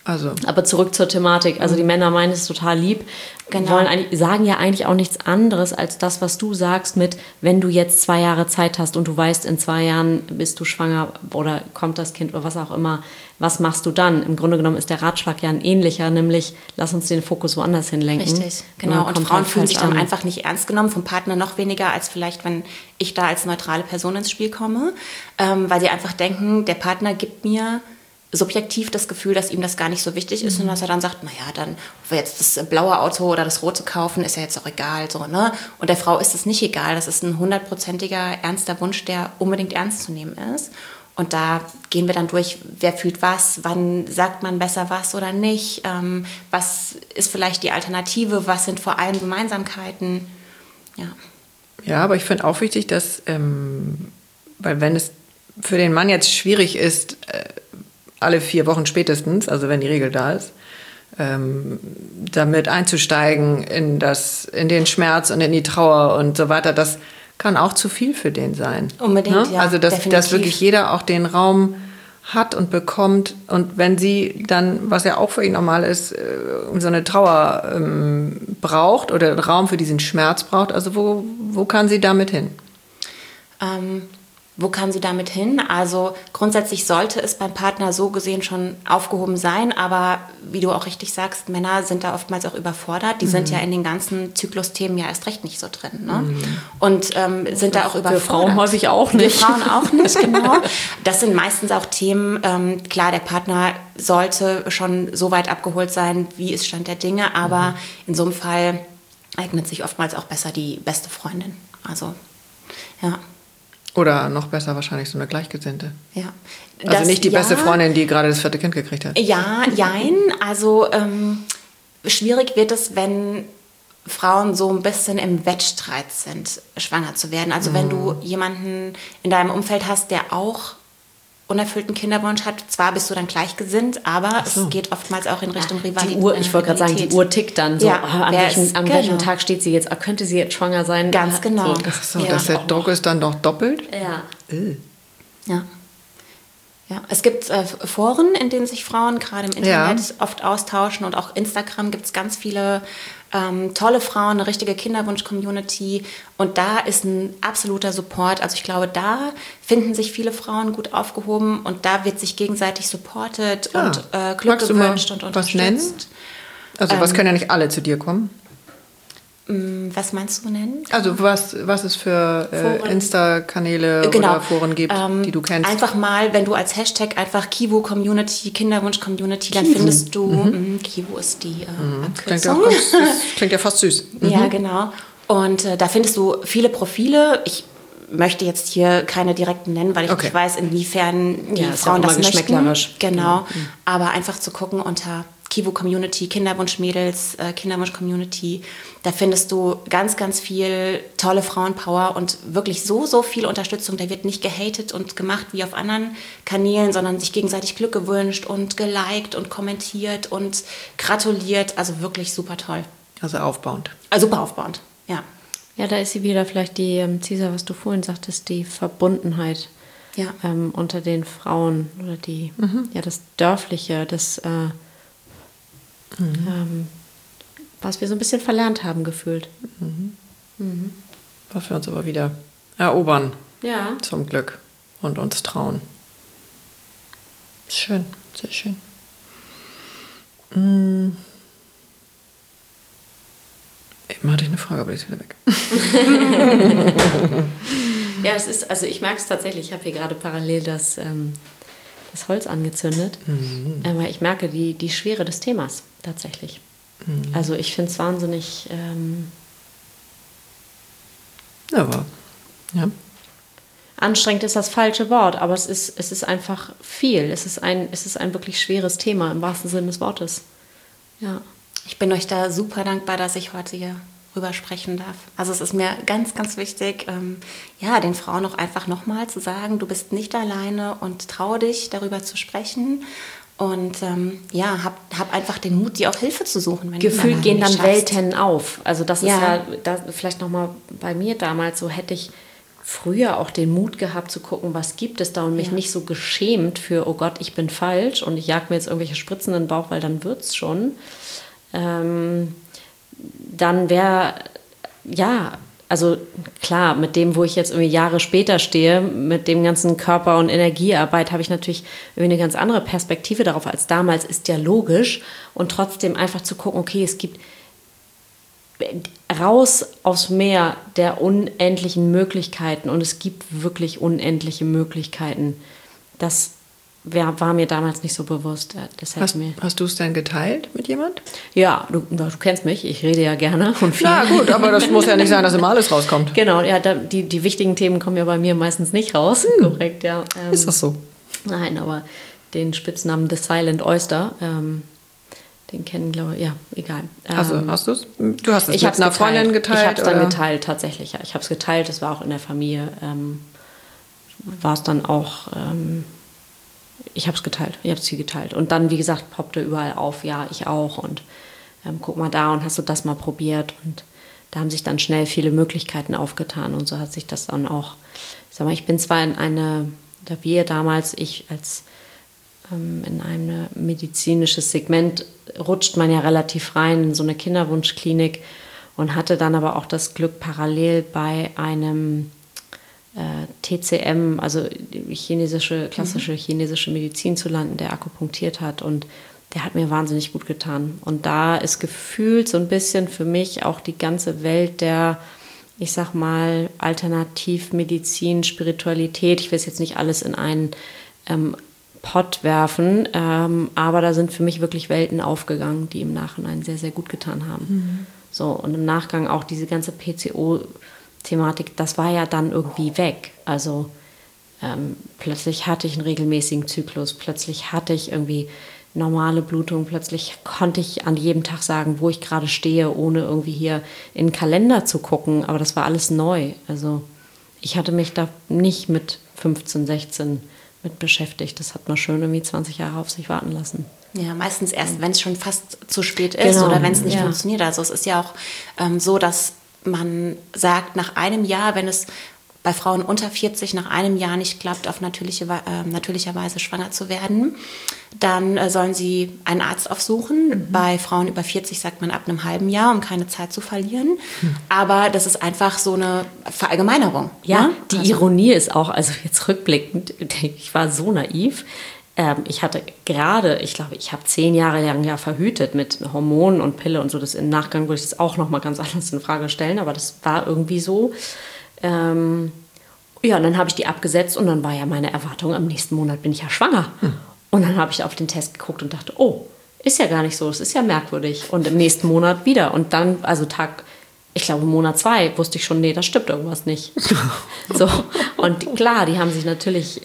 C: Aber zurück zur Thematik. Also die Männer meinen es total lieb.
A: Genau.
C: Sagen ja eigentlich auch nichts anderes als das, was du sagst mit, wenn du jetzt 2 Jahre Zeit hast und du weißt, in 2 Jahren bist du schwanger oder kommt das Kind oder was auch immer, was machst du dann? Im Grunde genommen ist der Ratschlag ja ein ähnlicher, nämlich lass uns den Fokus woanders hinlenken.
A: Richtig, genau. Und Frauen fühlen sich dann einfach nicht ernst genommen, vom Partner noch weniger, als vielleicht, wenn ich da als neutrale Person ins Spiel komme, weil sie einfach denken, der Partner gibt mir subjektiv das Gefühl, dass ihm das gar nicht so wichtig ist und dass er dann sagt, naja, dann ob wir jetzt das blaue Auto oder das rote kaufen, ist ja jetzt auch egal. So, ne? Und der Frau ist es nicht egal. Das ist ein 100%iger ernster Wunsch, der unbedingt ernst zu nehmen ist. Und da gehen wir dann durch, wer fühlt was, wann sagt man besser was oder nicht, was ist vielleicht die Alternative, was sind vor allem Gemeinsamkeiten.
B: Ja, aber ich finde auch wichtig, dass, weil wenn es für den Mann jetzt schwierig ist, alle 4 Wochen spätestens, also wenn die Regel da ist, damit einzusteigen in den Schmerz und in die Trauer und so weiter, das kann auch zu viel für den sein.
A: Unbedingt,
B: ne?
A: ja.
B: Also dass wirklich jeder auch den Raum hat und bekommt. Und wenn sie dann, was ja auch für ihn normal ist, so eine Trauer braucht oder einen Raum für diesen Schmerz braucht, also wo kann sie damit hin?
A: Wo kann sie damit hin? Also grundsätzlich sollte es beim Partner so gesehen schon aufgehoben sein, aber wie du auch richtig sagst, Männer sind da oftmals auch überfordert. Die sind ja in den ganzen Zyklusthemen ja erst recht nicht so drin. Ne? Und sind da auch überfordert.
C: Für Frauen häufig auch nicht.
A: Für Frauen auch nicht, genau. Das sind meistens auch Themen, klar, der Partner sollte schon so weit abgeholt sein, wie ist Stand der Dinge, aber in so einem Fall eignet sich oftmals auch besser die beste Freundin. Also, ja.
B: Oder noch besser wahrscheinlich so eine Gleichgesinnte.
A: Ja.
B: Also nicht die beste Freundin, die gerade das 4. Kind gekriegt hat.
A: Ja, jein. Also schwierig wird es, wenn Frauen so ein bisschen im Wettstreit sind, schwanger zu werden. Also wenn du jemanden in deinem Umfeld hast, der auch unerfüllten Kinderwunsch hat, zwar bist du dann gleichgesinnt, aber es geht oftmals auch in Richtung Rivalität.
C: Ich wollte gerade sagen, die Uhr tickt dann so, an welchem Tag steht sie jetzt, könnte sie jetzt schwanger sein?
A: Ganz genau.
B: So, dass der Druck ist dann noch doppelt?
A: Ja. Ja, es gibt Foren, in denen sich Frauen gerade im Internet oft austauschen und auch Instagram gibt es ganz viele tolle Frauen, eine richtige Kinderwunsch-Community und da ist ein absoluter Support. Also ich glaube, da finden sich viele Frauen gut aufgehoben und da wird sich gegenseitig supportet und Glück gewünscht und unterstützt.
B: Was nennen? Also was können ja nicht alle zu dir kommen?
A: Was meinst du nennen?
B: Also was es für Insta-Kanäle oder Foren gibt, die du kennst?
A: Einfach mal, wenn du als Hashtag einfach Kivu Community, Kinderwunsch Community, dann findest du, Kivu ist die Abkürzung.
B: Klingt ja fast süß.
A: Ja, genau. Und da findest du viele Profile. Ich möchte jetzt hier keine direkten nennen, weil ich nicht weiß, inwiefern die Frauen das möchten. Genau. Aber einfach zu gucken unter Kivu Community, Kinderwunsch-Mädels, Kinderwunsch-Community. Da findest du ganz, ganz viel tolle Frauenpower und wirklich so viel Unterstützung. Da wird nicht gehatet und gemacht wie auf anderen Kanälen, sondern sich gegenseitig Glück gewünscht und geliked und kommentiert und gratuliert. Also wirklich super toll.
B: Also aufbauend.
A: Super aufbauend, ja.
C: Ja, da ist sie wieder vielleicht die, Cesar, was du vorhin sagtest, die Verbundenheit unter den Frauen oder die, das Dörfliche, das was wir so ein bisschen verlernt haben, gefühlt.
B: Was wir uns aber wieder erobern.
C: Ja.
B: Zum Glück. Und uns trauen. Schön, sehr schön. Eben hatte ich eine Frage, aber die ist wieder weg.
C: Ja, es ist, also ich merke es tatsächlich, ich habe hier gerade parallel das Holz angezündet. Aber ich merke die Schwere des Themas tatsächlich. Also ich finde es wahnsinnig anstrengend ist das falsche Wort, aber es ist einfach viel. Es ist ein wirklich schweres Thema im wahrsten Sinne des Wortes. Ja.
A: Ich bin euch da super dankbar, dass ich heute hier rüber sprechen darf. Also es ist mir ganz, ganz wichtig, den Frauen auch einfach nochmal zu sagen, du bist nicht alleine und trau dich, darüber zu sprechen. Und hab einfach den Mut, dir auch Hilfe zu suchen. Wenn
C: Gefühlt gehen dann Welten auf. Also das ist ja das vielleicht nochmal bei mir damals so, hätte ich früher auch den Mut gehabt zu gucken, was gibt es da und mich nicht so geschämt für, oh Gott, ich bin falsch und ich jag mir jetzt irgendwelche Spritzen in den Bauch, weil dann wird's schon. Dann wäre, also klar, mit dem, wo ich jetzt irgendwie Jahre später stehe, mit dem ganzen Körper- und Energiearbeit, habe ich natürlich irgendwie eine ganz andere Perspektive darauf als damals, ist ja logisch. Und trotzdem einfach zu gucken, okay, es gibt raus aufs Meer der unendlichen Möglichkeiten und es gibt wirklich unendliche Möglichkeiten. Das war mir damals nicht so bewusst.
B: Hast du es denn geteilt mit jemand?
C: Ja, du kennst mich, ich rede ja gerne und viel.
B: Ja gut, aber das muss ja nicht sein, dass immer alles rauskommt.
C: Genau, ja, die wichtigen Themen kommen ja bei mir meistens nicht raus. Korrekt, ja.
B: Ist das so?
C: Nein, aber den Spitznamen The Silent Oyster, den kennen, glaube ich, ja, egal.
B: Also hast du es? Du hast es mit einer Freundin geteilt?
C: Ich habe es dann geteilt, tatsächlich. Ja. Ich habe es geteilt, das war auch in der Familie. War es dann auch, ich habe es geteilt, ich habe es viel geteilt. Und dann, wie gesagt, poppte überall auf, ja, ich auch. Und guck mal da und hast du das mal probiert? Und da haben sich dann schnell viele Möglichkeiten aufgetan. Und so hat sich das dann auch, ich sag mal, ich bin zwar in in ein medizinisches Segment rutscht man ja relativ rein in so eine Kinderwunschklinik und hatte dann aber auch das Glück, parallel bei einem TCM, also klassische chinesische Medizin zu landen, der akupunktiert hat und der hat mir wahnsinnig gut getan. Und da ist gefühlt so ein bisschen für mich auch die ganze Welt der, ich sag mal, Alternativmedizin, Spiritualität, ich will es jetzt nicht alles in einen Pott werfen, aber da sind für mich wirklich Welten aufgegangen, die im Nachhinein sehr, sehr gut getan haben. Mhm. So, und im Nachgang auch diese ganze PCO-Thematik, das war ja dann irgendwie weg. Also plötzlich hatte ich einen regelmäßigen Zyklus, plötzlich hatte ich irgendwie normale Blutung, plötzlich konnte ich an jedem Tag sagen, wo ich gerade stehe, ohne irgendwie hier in den Kalender zu gucken, aber das war alles neu. Also ich hatte mich da nicht mit 15, 16 mit beschäftigt. Das hat man schön irgendwie 20 Jahre auf sich warten lassen.
A: Ja, meistens erst, wenn es schon fast zu spät ist oder wenn es nicht funktioniert. Also es ist ja auch so, dass man sagt, nach einem Jahr, wenn es bei Frauen unter 40 nach einem Jahr nicht klappt, auf natürlicherweise schwanger zu werden, dann sollen sie einen Arzt aufsuchen. Mhm. Bei Frauen über 40 sagt man ab einem halben Jahr, um keine Zeit zu verlieren. Mhm. Aber das ist einfach so eine Verallgemeinerung.
C: Ja, ne? Die Ironie ist auch, also jetzt rückblickend, ich war so naiv. Ich hatte gerade, ich glaube, ich habe 10 Jahre lang ja verhütet mit Hormonen und Pille und so. Das im Nachgang würde ich das auch nochmal ganz anders in Frage stellen, aber das war irgendwie so. Und dann habe ich die abgesetzt und dann war ja meine Erwartung, am nächsten Monat bin ich ja schwanger. Und dann habe ich auf den Test geguckt und dachte, oh, ist ja gar nicht so, das ist ja merkwürdig. Und im nächsten Monat wieder. Und dann, also Monat 2, wusste ich schon, nee, da stimmt irgendwas nicht. So. Und klar, die haben sich natürlich,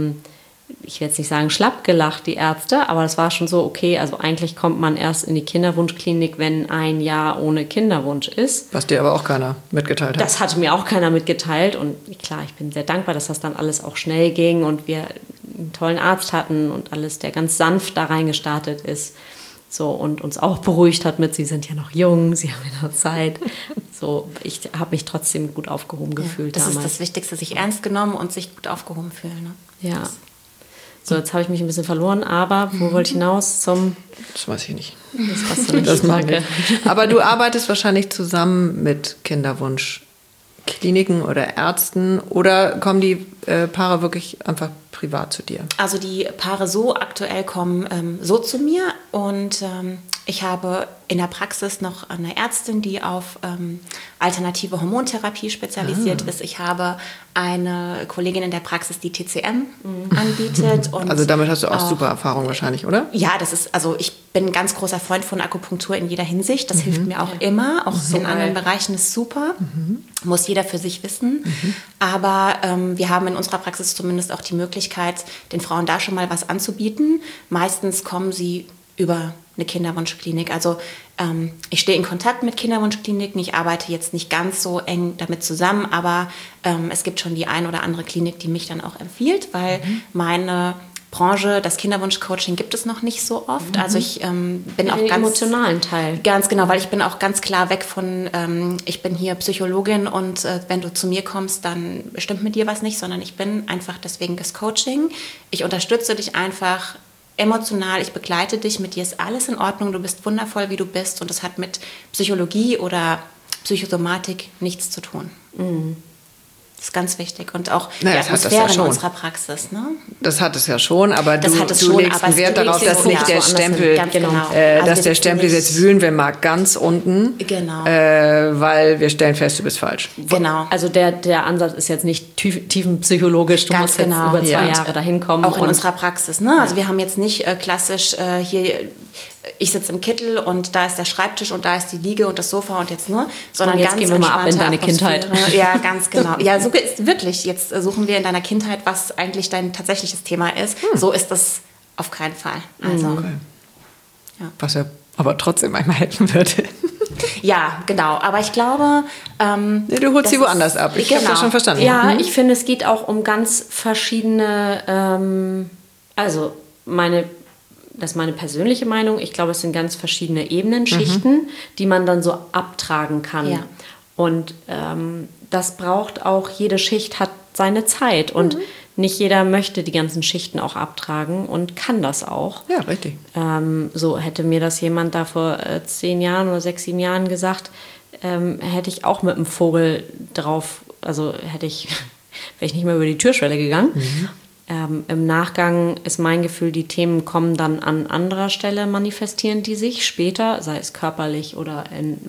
C: ich will jetzt nicht sagen schlapp gelacht, die Ärzte, aber das war schon so, okay, also eigentlich kommt man erst in die Kinderwunschklinik, wenn ein Jahr ohne Kinderwunsch ist.
B: Was dir aber auch keiner mitgeteilt hat.
C: Das hatte mir auch keiner mitgeteilt und klar, ich bin sehr dankbar, dass das dann alles auch schnell ging und wir einen tollen Arzt hatten und alles, der ganz sanft da reingestartet ist. So, und uns auch beruhigt hat mit, sie sind ja noch jung, sie haben ja noch Zeit. So, ich habe mich trotzdem gut aufgehoben gefühlt
A: das
C: damals.
A: Das ist das Wichtigste, sich ernst genommen und sich gut aufgehoben fühlen. Ne?
C: Ja. So, jetzt habe ich mich ein bisschen verloren, aber wo wollte ich hinaus?
B: Das weiß ich nicht.
C: Das weißt du nicht.
B: Das mag ich. Aber du arbeitest wahrscheinlich zusammen mit Kinderwunschkliniken oder Ärzten oder kommen die Paare wirklich einfach privat zu dir?
A: Also die Paare so aktuell kommen so zu mir und ich habe in der Praxis noch eine Ärztin, die auf alternative Hormontherapie spezialisiert ist. Ich habe eine Kollegin in der Praxis, die TCM anbietet. Und
B: also damit hast du auch super Erfahrung wahrscheinlich, oder?
A: Ja, ich bin ein ganz großer Freund von Akupunktur in jeder Hinsicht. Das hilft mir auch immer. Auch so in anderen Bereichen ist super. Muss jeder für sich wissen. Aber wir haben in unserer Praxis zumindest auch die Möglichkeit, den Frauen da schon mal was anzubieten. Meistens kommen sie über eine Kinderwunschklinik. Also ich stehe in Kontakt mit Kinderwunschkliniken. Ich arbeite jetzt nicht ganz so eng damit zusammen, aber es gibt schon die ein oder andere Klinik, die mich dann auch empfiehlt, weil meine Branche, das Kinderwunsch-Coaching gibt es noch nicht so oft. Also ich bin auch
C: den
A: ganz...
C: emotionalen Teil.
A: Ganz genau, weil ich bin auch ganz klar weg von, ich bin hier Psychologin und wenn du zu mir kommst, dann stimmt mit dir was nicht, sondern ich bin einfach deswegen das Coaching. Ich unterstütze dich einfach emotional, ich begleite dich, mit dir ist alles in Ordnung, du bist wundervoll, wie du bist und das hat mit Psychologie oder Psychosomatik nichts zu tun. Mhm. Das ist ganz wichtig. Und auch die Atmosphäre in unserer Praxis. Ne?
B: Das hat es ja schon, aber du
A: schon,
B: legst einen Wert darauf, dass nicht der Stempel, dass der Stempel jetzt wühlen wir mal ganz unten, weil wir stellen fest, du bist falsch.
C: Genau. Also der Ansatz ist jetzt nicht tiefenpsychologisch, du musst jetzt über 2 Jahre dahin kommen.
A: Auch in unserer Praxis. Ne? Also wir haben jetzt nicht klassisch hier... Ich sitze im Kittel und da ist der Schreibtisch und da ist die Liege und das Sofa und jetzt nur, sondern
C: und jetzt
A: ganz
C: gehen wir mal ab in deine Kindheit.
A: Ja, ganz genau. Ja, so ist wirklich. Jetzt suchen wir in deiner Kindheit, was eigentlich dein tatsächliches Thema ist. So ist das auf keinen Fall. Also,
B: was ja aber trotzdem einmal helfen würde.
C: Ja, genau. Aber ich glaube...
B: du holst sie woanders ab. Ich habe das schon verstanden.
C: Ja, ich finde, es geht auch um ganz verschiedene... Das ist meine persönliche Meinung. Ich glaube, es sind ganz verschiedene Ebenen, Schichten, die man dann so abtragen kann. Ja. Und das braucht auch, jede Schicht hat seine Zeit. Und nicht jeder möchte die ganzen Schichten auch abtragen und kann das auch.
B: Ja, richtig.
C: So hätte mir das jemand da vor 10 Jahren oder 6, 7 Jahren gesagt, hätte ich auch mit einem Vogel drauf, also wäre ich nicht mehr über die Türschwelle gegangen. Im Nachgang ist mein Gefühl, die Themen kommen dann an anderer Stelle, manifestieren die sich später, sei es körperlich oder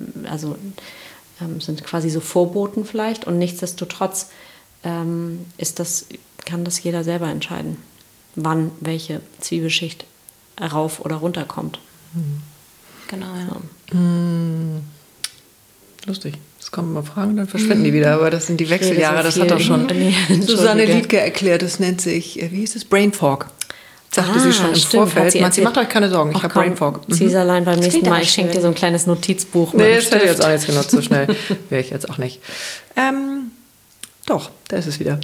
C: sind quasi so Vorboten vielleicht. Und nichtsdestotrotz kann das jeder selber entscheiden, wann welche Zwiebelschicht rauf oder runter kommt.
A: Genau, ja.
B: So. Lustig. Es kommen immer Fragen, dann verschwinden die wieder. Aber das sind die Wechseljahre, das hat doch schon Susanne Liedke erklärt. Das nennt sich, wie hieß es, Brain Fog. Sagte sie schon im Vorfeld. Sie macht euch keine Sorgen, ich habe Brain Fog.
C: Cäsarlein, beim nächsten Mal, ich schenke dir so ein kleines Notizbuch.
B: Nee, das hätte ich jetzt auch nicht genutzt, so schnell wäre ich jetzt auch nicht. Doch, da ist es wieder.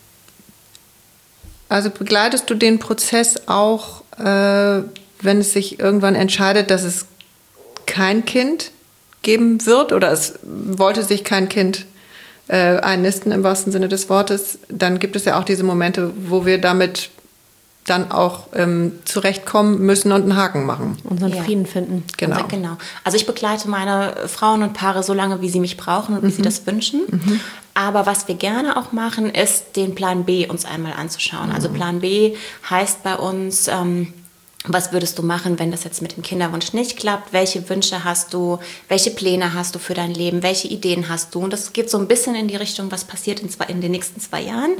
B: Also begleitest du den Prozess auch, wenn es sich irgendwann entscheidet, dass es kein Kind geben wird oder es wollte sich kein Kind einnisten im wahrsten Sinne des Wortes, dann gibt es ja auch diese Momente, wo wir damit dann auch zurechtkommen müssen und einen Haken machen.
C: Unseren Frieden finden.
A: Genau. Also ich begleite meine Frauen und Paare so lange, wie sie mich brauchen und wie sie das wünschen. Aber was wir gerne auch machen, ist den Plan B uns einmal anzuschauen. Also Plan B heißt bei uns... was würdest du machen, wenn das jetzt mit dem Kinderwunsch nicht klappt? Welche Wünsche hast du? Welche Pläne hast du für dein Leben? Welche Ideen hast du? Und das geht so ein bisschen in die Richtung, was passiert in den nächsten 2 Jahren.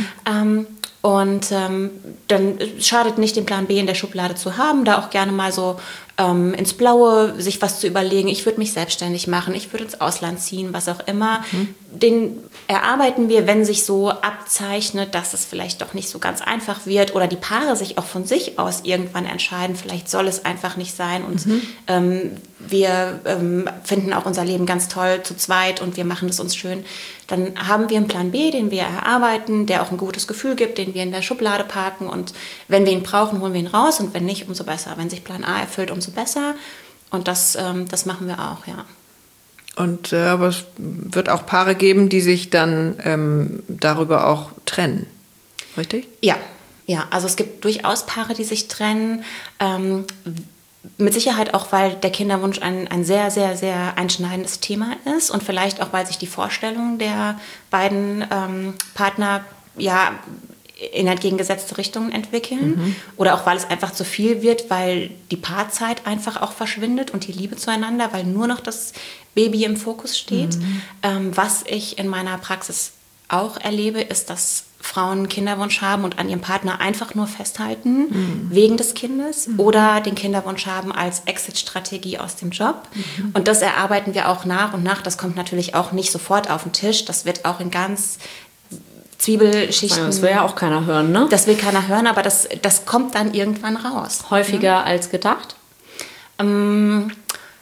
A: Dann schadet nicht, den Plan B in der Schublade zu haben, da auch gerne mal so ins Blaue sich was zu überlegen. Ich würde mich selbstständig machen, ich würde ins Ausland ziehen, was auch immer. Den erarbeiten wir, wenn sich so abzeichnet, dass es vielleicht doch nicht so ganz einfach wird oder die Paare sich auch von sich aus irgendwann entscheiden, vielleicht soll es einfach nicht sein und wir finden auch unser Leben ganz toll zu zweit und wir machen es uns schön. Dann haben wir einen Plan B, den wir erarbeiten, der auch ein gutes Gefühl gibt, den wir in der Schublade parken und wenn wir ihn brauchen, holen wir ihn raus und wenn nicht, umso besser. Wenn sich Plan A erfüllt, umso besser und das machen wir auch, ja.
B: Und aber es wird auch Paare geben, die sich dann darüber auch trennen, richtig?
A: Ja, also es gibt durchaus Paare, die sich trennen, mit Sicherheit auch, weil der Kinderwunsch ein sehr, sehr, sehr einschneidendes Thema ist und vielleicht auch, weil sich die Vorstellungen der beiden Partner in entgegengesetzte Richtungen entwickeln oder auch, weil es einfach zu viel wird, weil die Paarzeit einfach auch verschwindet und die Liebe zueinander, weil nur noch das Baby im Fokus steht. Was ich in meiner Praxis auch erlebe, ist, dass Frauen Kinderwunsch haben und an ihrem Partner einfach nur festhalten, wegen des Kindes oder den Kinderwunsch haben als Exit-Strategie aus dem Job. Und das erarbeiten wir auch nach und nach. Das kommt natürlich auch nicht sofort auf den Tisch. Das wird auch in ganz Zwiebelschichten...
C: Das will ja auch keiner hören, ne?
A: Das will keiner hören, aber das kommt dann irgendwann raus.
C: Häufiger als gedacht?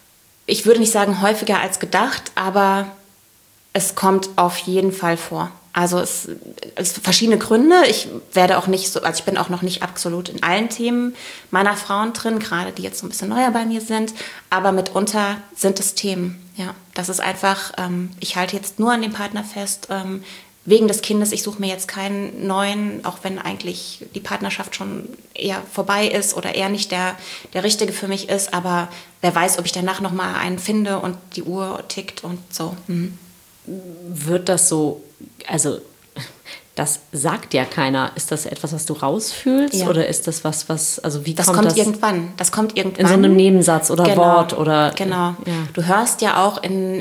A: Ich würde nicht sagen häufiger als gedacht, aber es kommt auf jeden Fall vor. Also es verschiedene Gründe. Ich werde auch nicht so, also ich bin auch noch nicht absolut in allen Themen meiner Frauen drin, gerade die jetzt so ein bisschen neuer bei mir sind. Aber mitunter sind es Themen. Ja, das ist einfach, ich halte jetzt nur an dem Partner fest, wegen des Kindes. Ich suche mir jetzt keinen neuen, auch wenn eigentlich die Partnerschaft schon eher vorbei ist oder eher nicht der Richtige für mich ist. Aber wer weiß, ob ich danach nochmal einen finde und die Uhr tickt und so.
C: Wird das so, also das sagt ja keiner. Ist das etwas, was du rausfühlst oder ist das was, also wie kommt das?
A: Das kommt irgendwann.
C: In so einem Nebensatz oder Wort oder.
A: Genau. Ja. Du hörst ja auch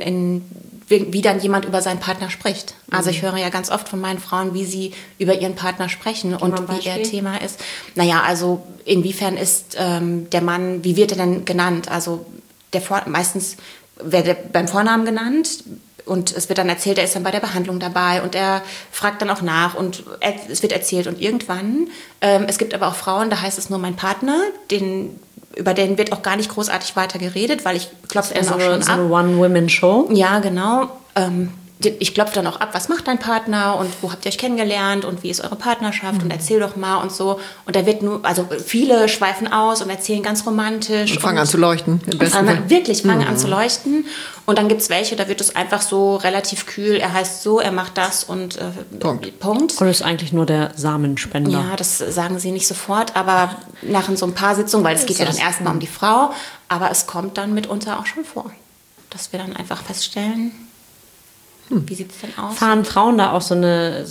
A: wie dann jemand über seinen Partner spricht. Also ich höre ja ganz oft von meinen Frauen, wie sie über ihren Partner sprechen und wie ihr Thema ist. Naja, also inwiefern ist der Mann, wie wird er denn genannt? Also meistens wird er beim Vornamen genannt und es wird dann erzählt, er ist dann bei der Behandlung dabei und er fragt dann auch nach und es wird erzählt. Und irgendwann, es gibt aber auch Frauen, da heißt es nur mein Partner, über den wird auch gar nicht großartig weiter geredet, weil ich klopfe dann auch schon ab.
C: So eine One-Women-Show?
A: Ja, genau. Ich klopfe dann auch ab, was macht dein Partner und wo habt ihr euch kennengelernt und wie ist eure Partnerschaft und erzähl doch mal und so. Und da wird also viele schweifen aus und erzählen ganz romantisch.
B: Und fangen an zu leuchten.
A: Fangen an zu leuchten. Und dann gibt es welche, da wird es einfach so relativ kühl. Er heißt so, er macht das und Punkt.
C: Und ist eigentlich nur der Samenspender.
A: Ja, das sagen sie nicht sofort, aber nach so ein paar Sitzungen, weil es geht ja dann erstmal um die Frau, aber es kommt dann mitunter auch schon vor, dass wir dann einfach feststellen, wie sieht es denn aus?
C: Fahren Frauen da auch so eine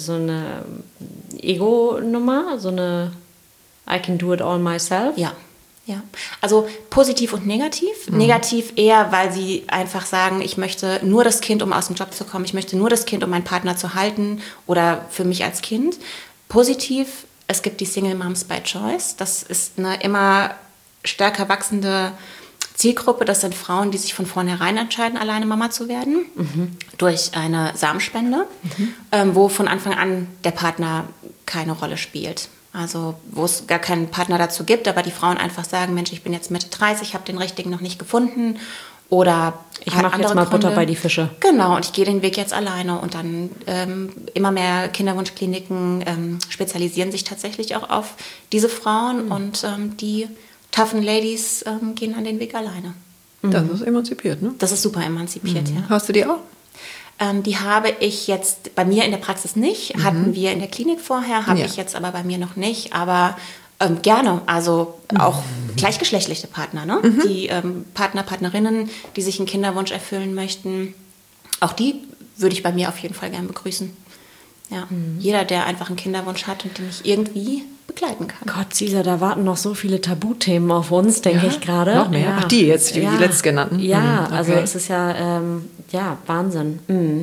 C: Ego-Nummer, so eine I can do it all myself?
A: Ja. Also positiv und negativ. Negativ eher, weil sie einfach sagen, ich möchte nur das Kind, um aus dem Job zu kommen. Ich möchte nur das Kind, um meinen Partner zu halten oder für mich als Kind. Positiv, es gibt die Single Moms by Choice. Das ist eine immer stärker wachsende Zielgruppe. Das sind Frauen, die sich von vornherein entscheiden, alleine Mama zu werden. Durch eine Samenspende, wo von Anfang an der Partner keine Rolle spielt. Also wo es gar keinen Partner dazu gibt, aber die Frauen einfach sagen, Mensch, ich bin jetzt Mitte 30, habe den richtigen noch nicht gefunden. Oder
C: ich mache jetzt mal Butter bei die Fische.
A: Genau, und ich gehe den Weg jetzt alleine. Und dann immer mehr Kinderwunschkliniken spezialisieren sich tatsächlich auch auf diese Frauen. Und die toughen Ladies gehen an den Weg alleine.
B: Das ist emanzipiert, ne?
A: Das ist super emanzipiert, ja.
B: Hast du die auch?
A: Die habe ich jetzt bei mir in der Praxis nicht. Hatten wir in der Klinik vorher, habe ich jetzt aber bei mir noch nicht. Aber gerne, also auch gleichgeschlechtliche Partner, ne? Die Partnerinnen, die sich einen Kinderwunsch erfüllen möchten, auch die würde ich bei mir auf jeden Fall gern begrüßen. Ja, jeder, der einfach einen Kinderwunsch hat und den ich irgendwie begleiten kann.
C: Gott, Cesar, da warten noch so viele Tabuthemen auf uns, denke ich gerade.
B: Noch mehr?
C: Ja.
B: Ach, die jetzt, die letztgenannten?
C: Ja, okay. Also es ist ja, Wahnsinn.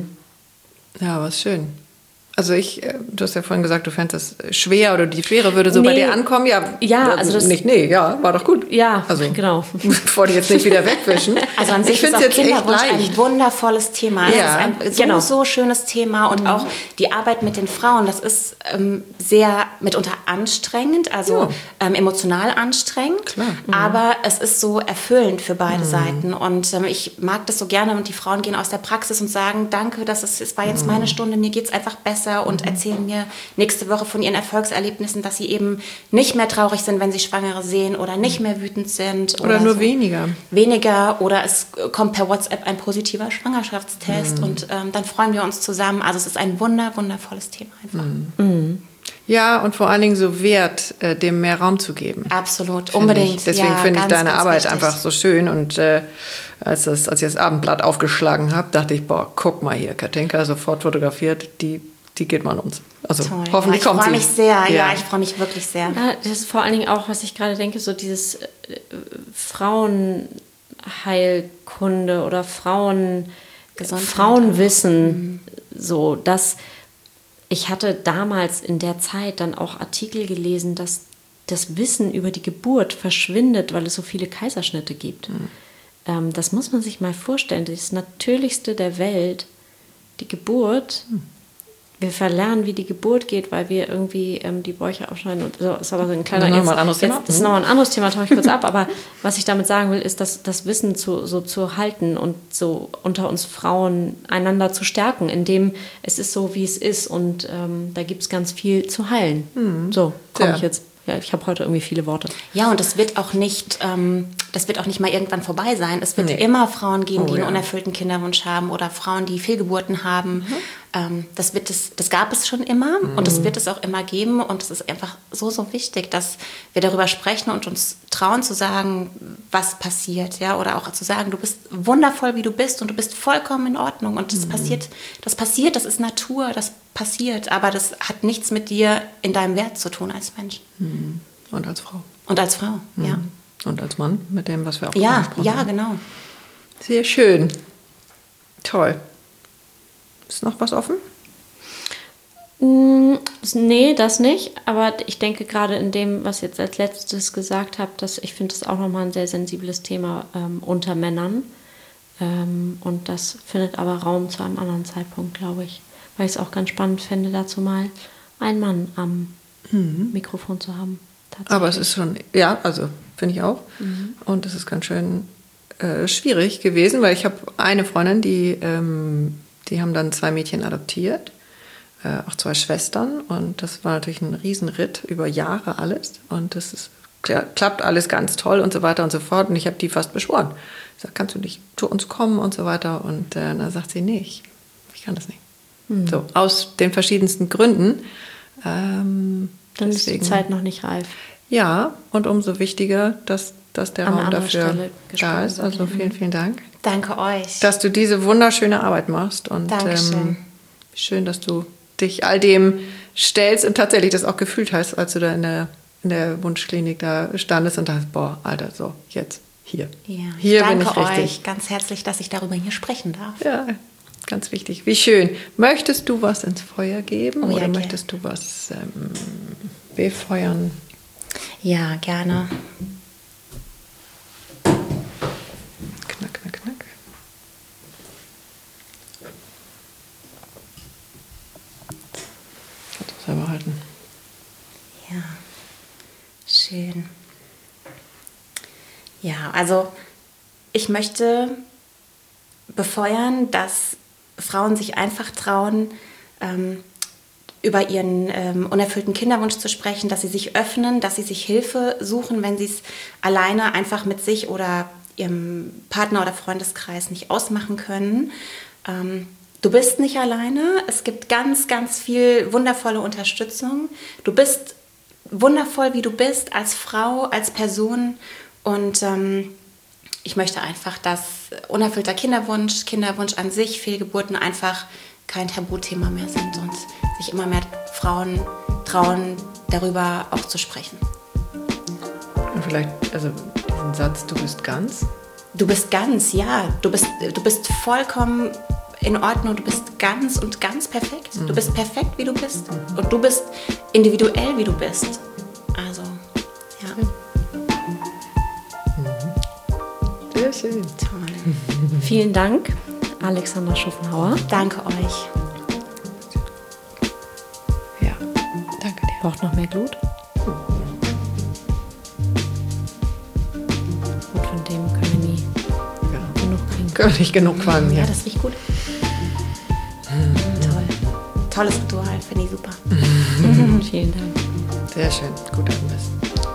B: Ja, was schön. Also du hast ja vorhin gesagt, du fändest das schwer oder die Schwere würde so bei dir ankommen. Ja,
C: also das
B: war doch gut.
C: Ja,
B: also,
C: genau.
B: Bevor die jetzt nicht wieder wegwischen.
A: Also an sich ist auch Kinderwunsch ein wundervolles Thema. Ja. Das ist ein so schönes Thema und auch die Arbeit mit den Frauen, das ist sehr mitunter anstrengend, also emotional anstrengend.
B: Klar.
A: Aber es ist so erfüllend für beide Seiten und ich mag das so gerne und die Frauen gehen aus der Praxis und sagen, danke, es war jetzt meine Stunde, mir geht es einfach besser und erzählen mir nächste Woche von ihren Erfolgserlebnissen, dass sie eben nicht mehr traurig sind, wenn sie Schwangere sehen oder nicht mehr wütend sind.
B: Oder nur so.
A: Weniger oder es kommt per WhatsApp ein positiver Schwangerschaftstest und dann freuen wir uns zusammen. Also es ist ein wundervolles Thema einfach.
B: Ja, und vor allen Dingen so wert, dem mehr Raum zu geben.
A: Absolut, unbedingt.
B: Deswegen finde ich deine Arbeit einfach so schön. Und als ich das Abendblatt aufgeschlagen habe, dachte ich, guck mal hier, Katinka, sofort fotografiert, die geht mal an uns. Also toll. Hoffentlich kommt sie.
A: Ich freue mich sehr, ich freue mich wirklich sehr.
C: Ja, das ist vor allen Dingen auch, was ich gerade denke, so dieses Frauenheilkunde oder Frauenwissen, so dass ich hatte damals in der Zeit dann auch Artikel gelesen, dass das Wissen über die Geburt verschwindet, weil es so viele Kaiserschnitte gibt. Das muss man sich mal vorstellen. Das Natürlichste der Welt, die Geburt, wir verlernen, wie die Geburt geht, weil wir irgendwie die Bäuche aufschneiden. Und so ist aber so ein kleiner...
B: Das ist
C: nochmal ein anderes Thema, tauche ich kurz ab. Aber was ich damit sagen will, ist, dass das Wissen zu halten und so unter uns Frauen einander zu stärken, indem es ist so, wie es ist. Und da gibt es ganz viel zu heilen. So komme ich jetzt. Ja, ich habe heute irgendwie viele Worte.
A: Ja, und das wird auch nicht mal irgendwann vorbei sein. Es wird immer Frauen geben, die einen unerfüllten Kinderwunsch haben oder Frauen, die Fehlgeburten haben. Das gab es schon immer und das wird es auch immer geben. Und es ist einfach so, so wichtig, dass wir darüber sprechen und uns trauen zu sagen, was passiert. Ja? Oder auch zu sagen, du bist wundervoll, wie du bist und du bist vollkommen in Ordnung. Und das passiert, das ist Natur, das passiert. Aber das hat nichts mit dir in deinem Wert zu tun als Mensch.
B: Und als Frau.
A: Und als Frau, ja.
B: Und als Mann, mit dem, was wir auch
A: gesprochen
B: haben.
A: Ja, genau.
B: Sehr schön. Toll. Ist noch was offen?
C: Nee, das nicht. Aber ich denke gerade in dem, was ich jetzt als letztes gesagt habe, dass ich finde das auch nochmal ein sehr sensibles Thema unter Männern. Und das findet aber Raum zu einem anderen Zeitpunkt, glaube ich. Weil ich es auch ganz spannend fände, dazu mal einen Mann am Mikrofon zu haben.
B: Aber es ist schon, ja, also finde ich auch. Und es ist ganz schön schwierig gewesen, weil ich habe eine Freundin, die haben dann 2 Mädchen adoptiert, auch 2 Schwestern. Und das war natürlich ein Riesenritt über Jahre alles. Und das ist, klappt alles ganz toll und so weiter und so fort. Und ich habe die fast beschworen. Ich sage, kannst du nicht zu uns kommen und so weiter. Und dann sagt sie, nee, ich kann das nicht. So, aus den verschiedensten Gründen.
C: Dann ist die Zeit noch nicht reif.
B: Ja, und umso wichtiger, dass der Raum dafür da ist. Also vielen, vielen Dank.
A: Danke euch.
B: Dass du diese wunderschöne Arbeit machst. Und schön, dass du dich all dem stellst und tatsächlich das auch gefühlt hast, als du da in der Wunschklinik da standest und dachtest, boah, Alter, so, jetzt, hier.
A: Ja,
B: hier bin ich
A: richtig.
B: Danke
A: euch ganz herzlich, dass ich darüber hier sprechen darf.
B: Ja, ganz wichtig. Wie schön. Möchtest du was ins Feuer geben oder möchtest du was befeuern?
A: Ja, gerne.
B: Knack, knack, knack. Kannst du selber halten.
A: Ja, schön. Ja, also ich möchte befeuern, dass Frauen sich einfach trauen, über ihren unerfüllten Kinderwunsch zu sprechen, dass sie sich öffnen, dass sie sich Hilfe suchen, wenn sie es alleine einfach mit sich oder ihrem Partner oder Freundeskreis nicht ausmachen können. Du bist nicht alleine. Es gibt ganz, ganz viel wundervolle Unterstützung. Du bist wundervoll, wie du bist, als Frau, als Person. Und ich möchte einfach, dass unerfüllter Kinderwunsch an sich, Fehlgeburten einfach kein Tabuthema mehr sind und sich immer mehr Frauen trauen, darüber auch zu sprechen.
B: Und vielleicht, also diesen Satz, du bist ganz?
A: Du bist ganz, ja. Du bist vollkommen in Ordnung, du bist ganz und ganz perfekt. Du bist perfekt, wie du bist. Und du bist individuell, wie du bist. Also, ja.
B: Sehr schön.
A: Toll.
C: Vielen Dank, Alexandra Schuffenhauer.
A: Danke euch.
B: Ja, danke dir.
C: Braucht noch mehr Glut? Und von dem können wir nie genug kriegen.
B: Können wir nicht genug qualmen, ja.
A: Ja, das riecht gut. Toll. Tolles Ritual, finde ich super.
C: Vielen Dank.
B: Sehr schön. Gut, dass du bist.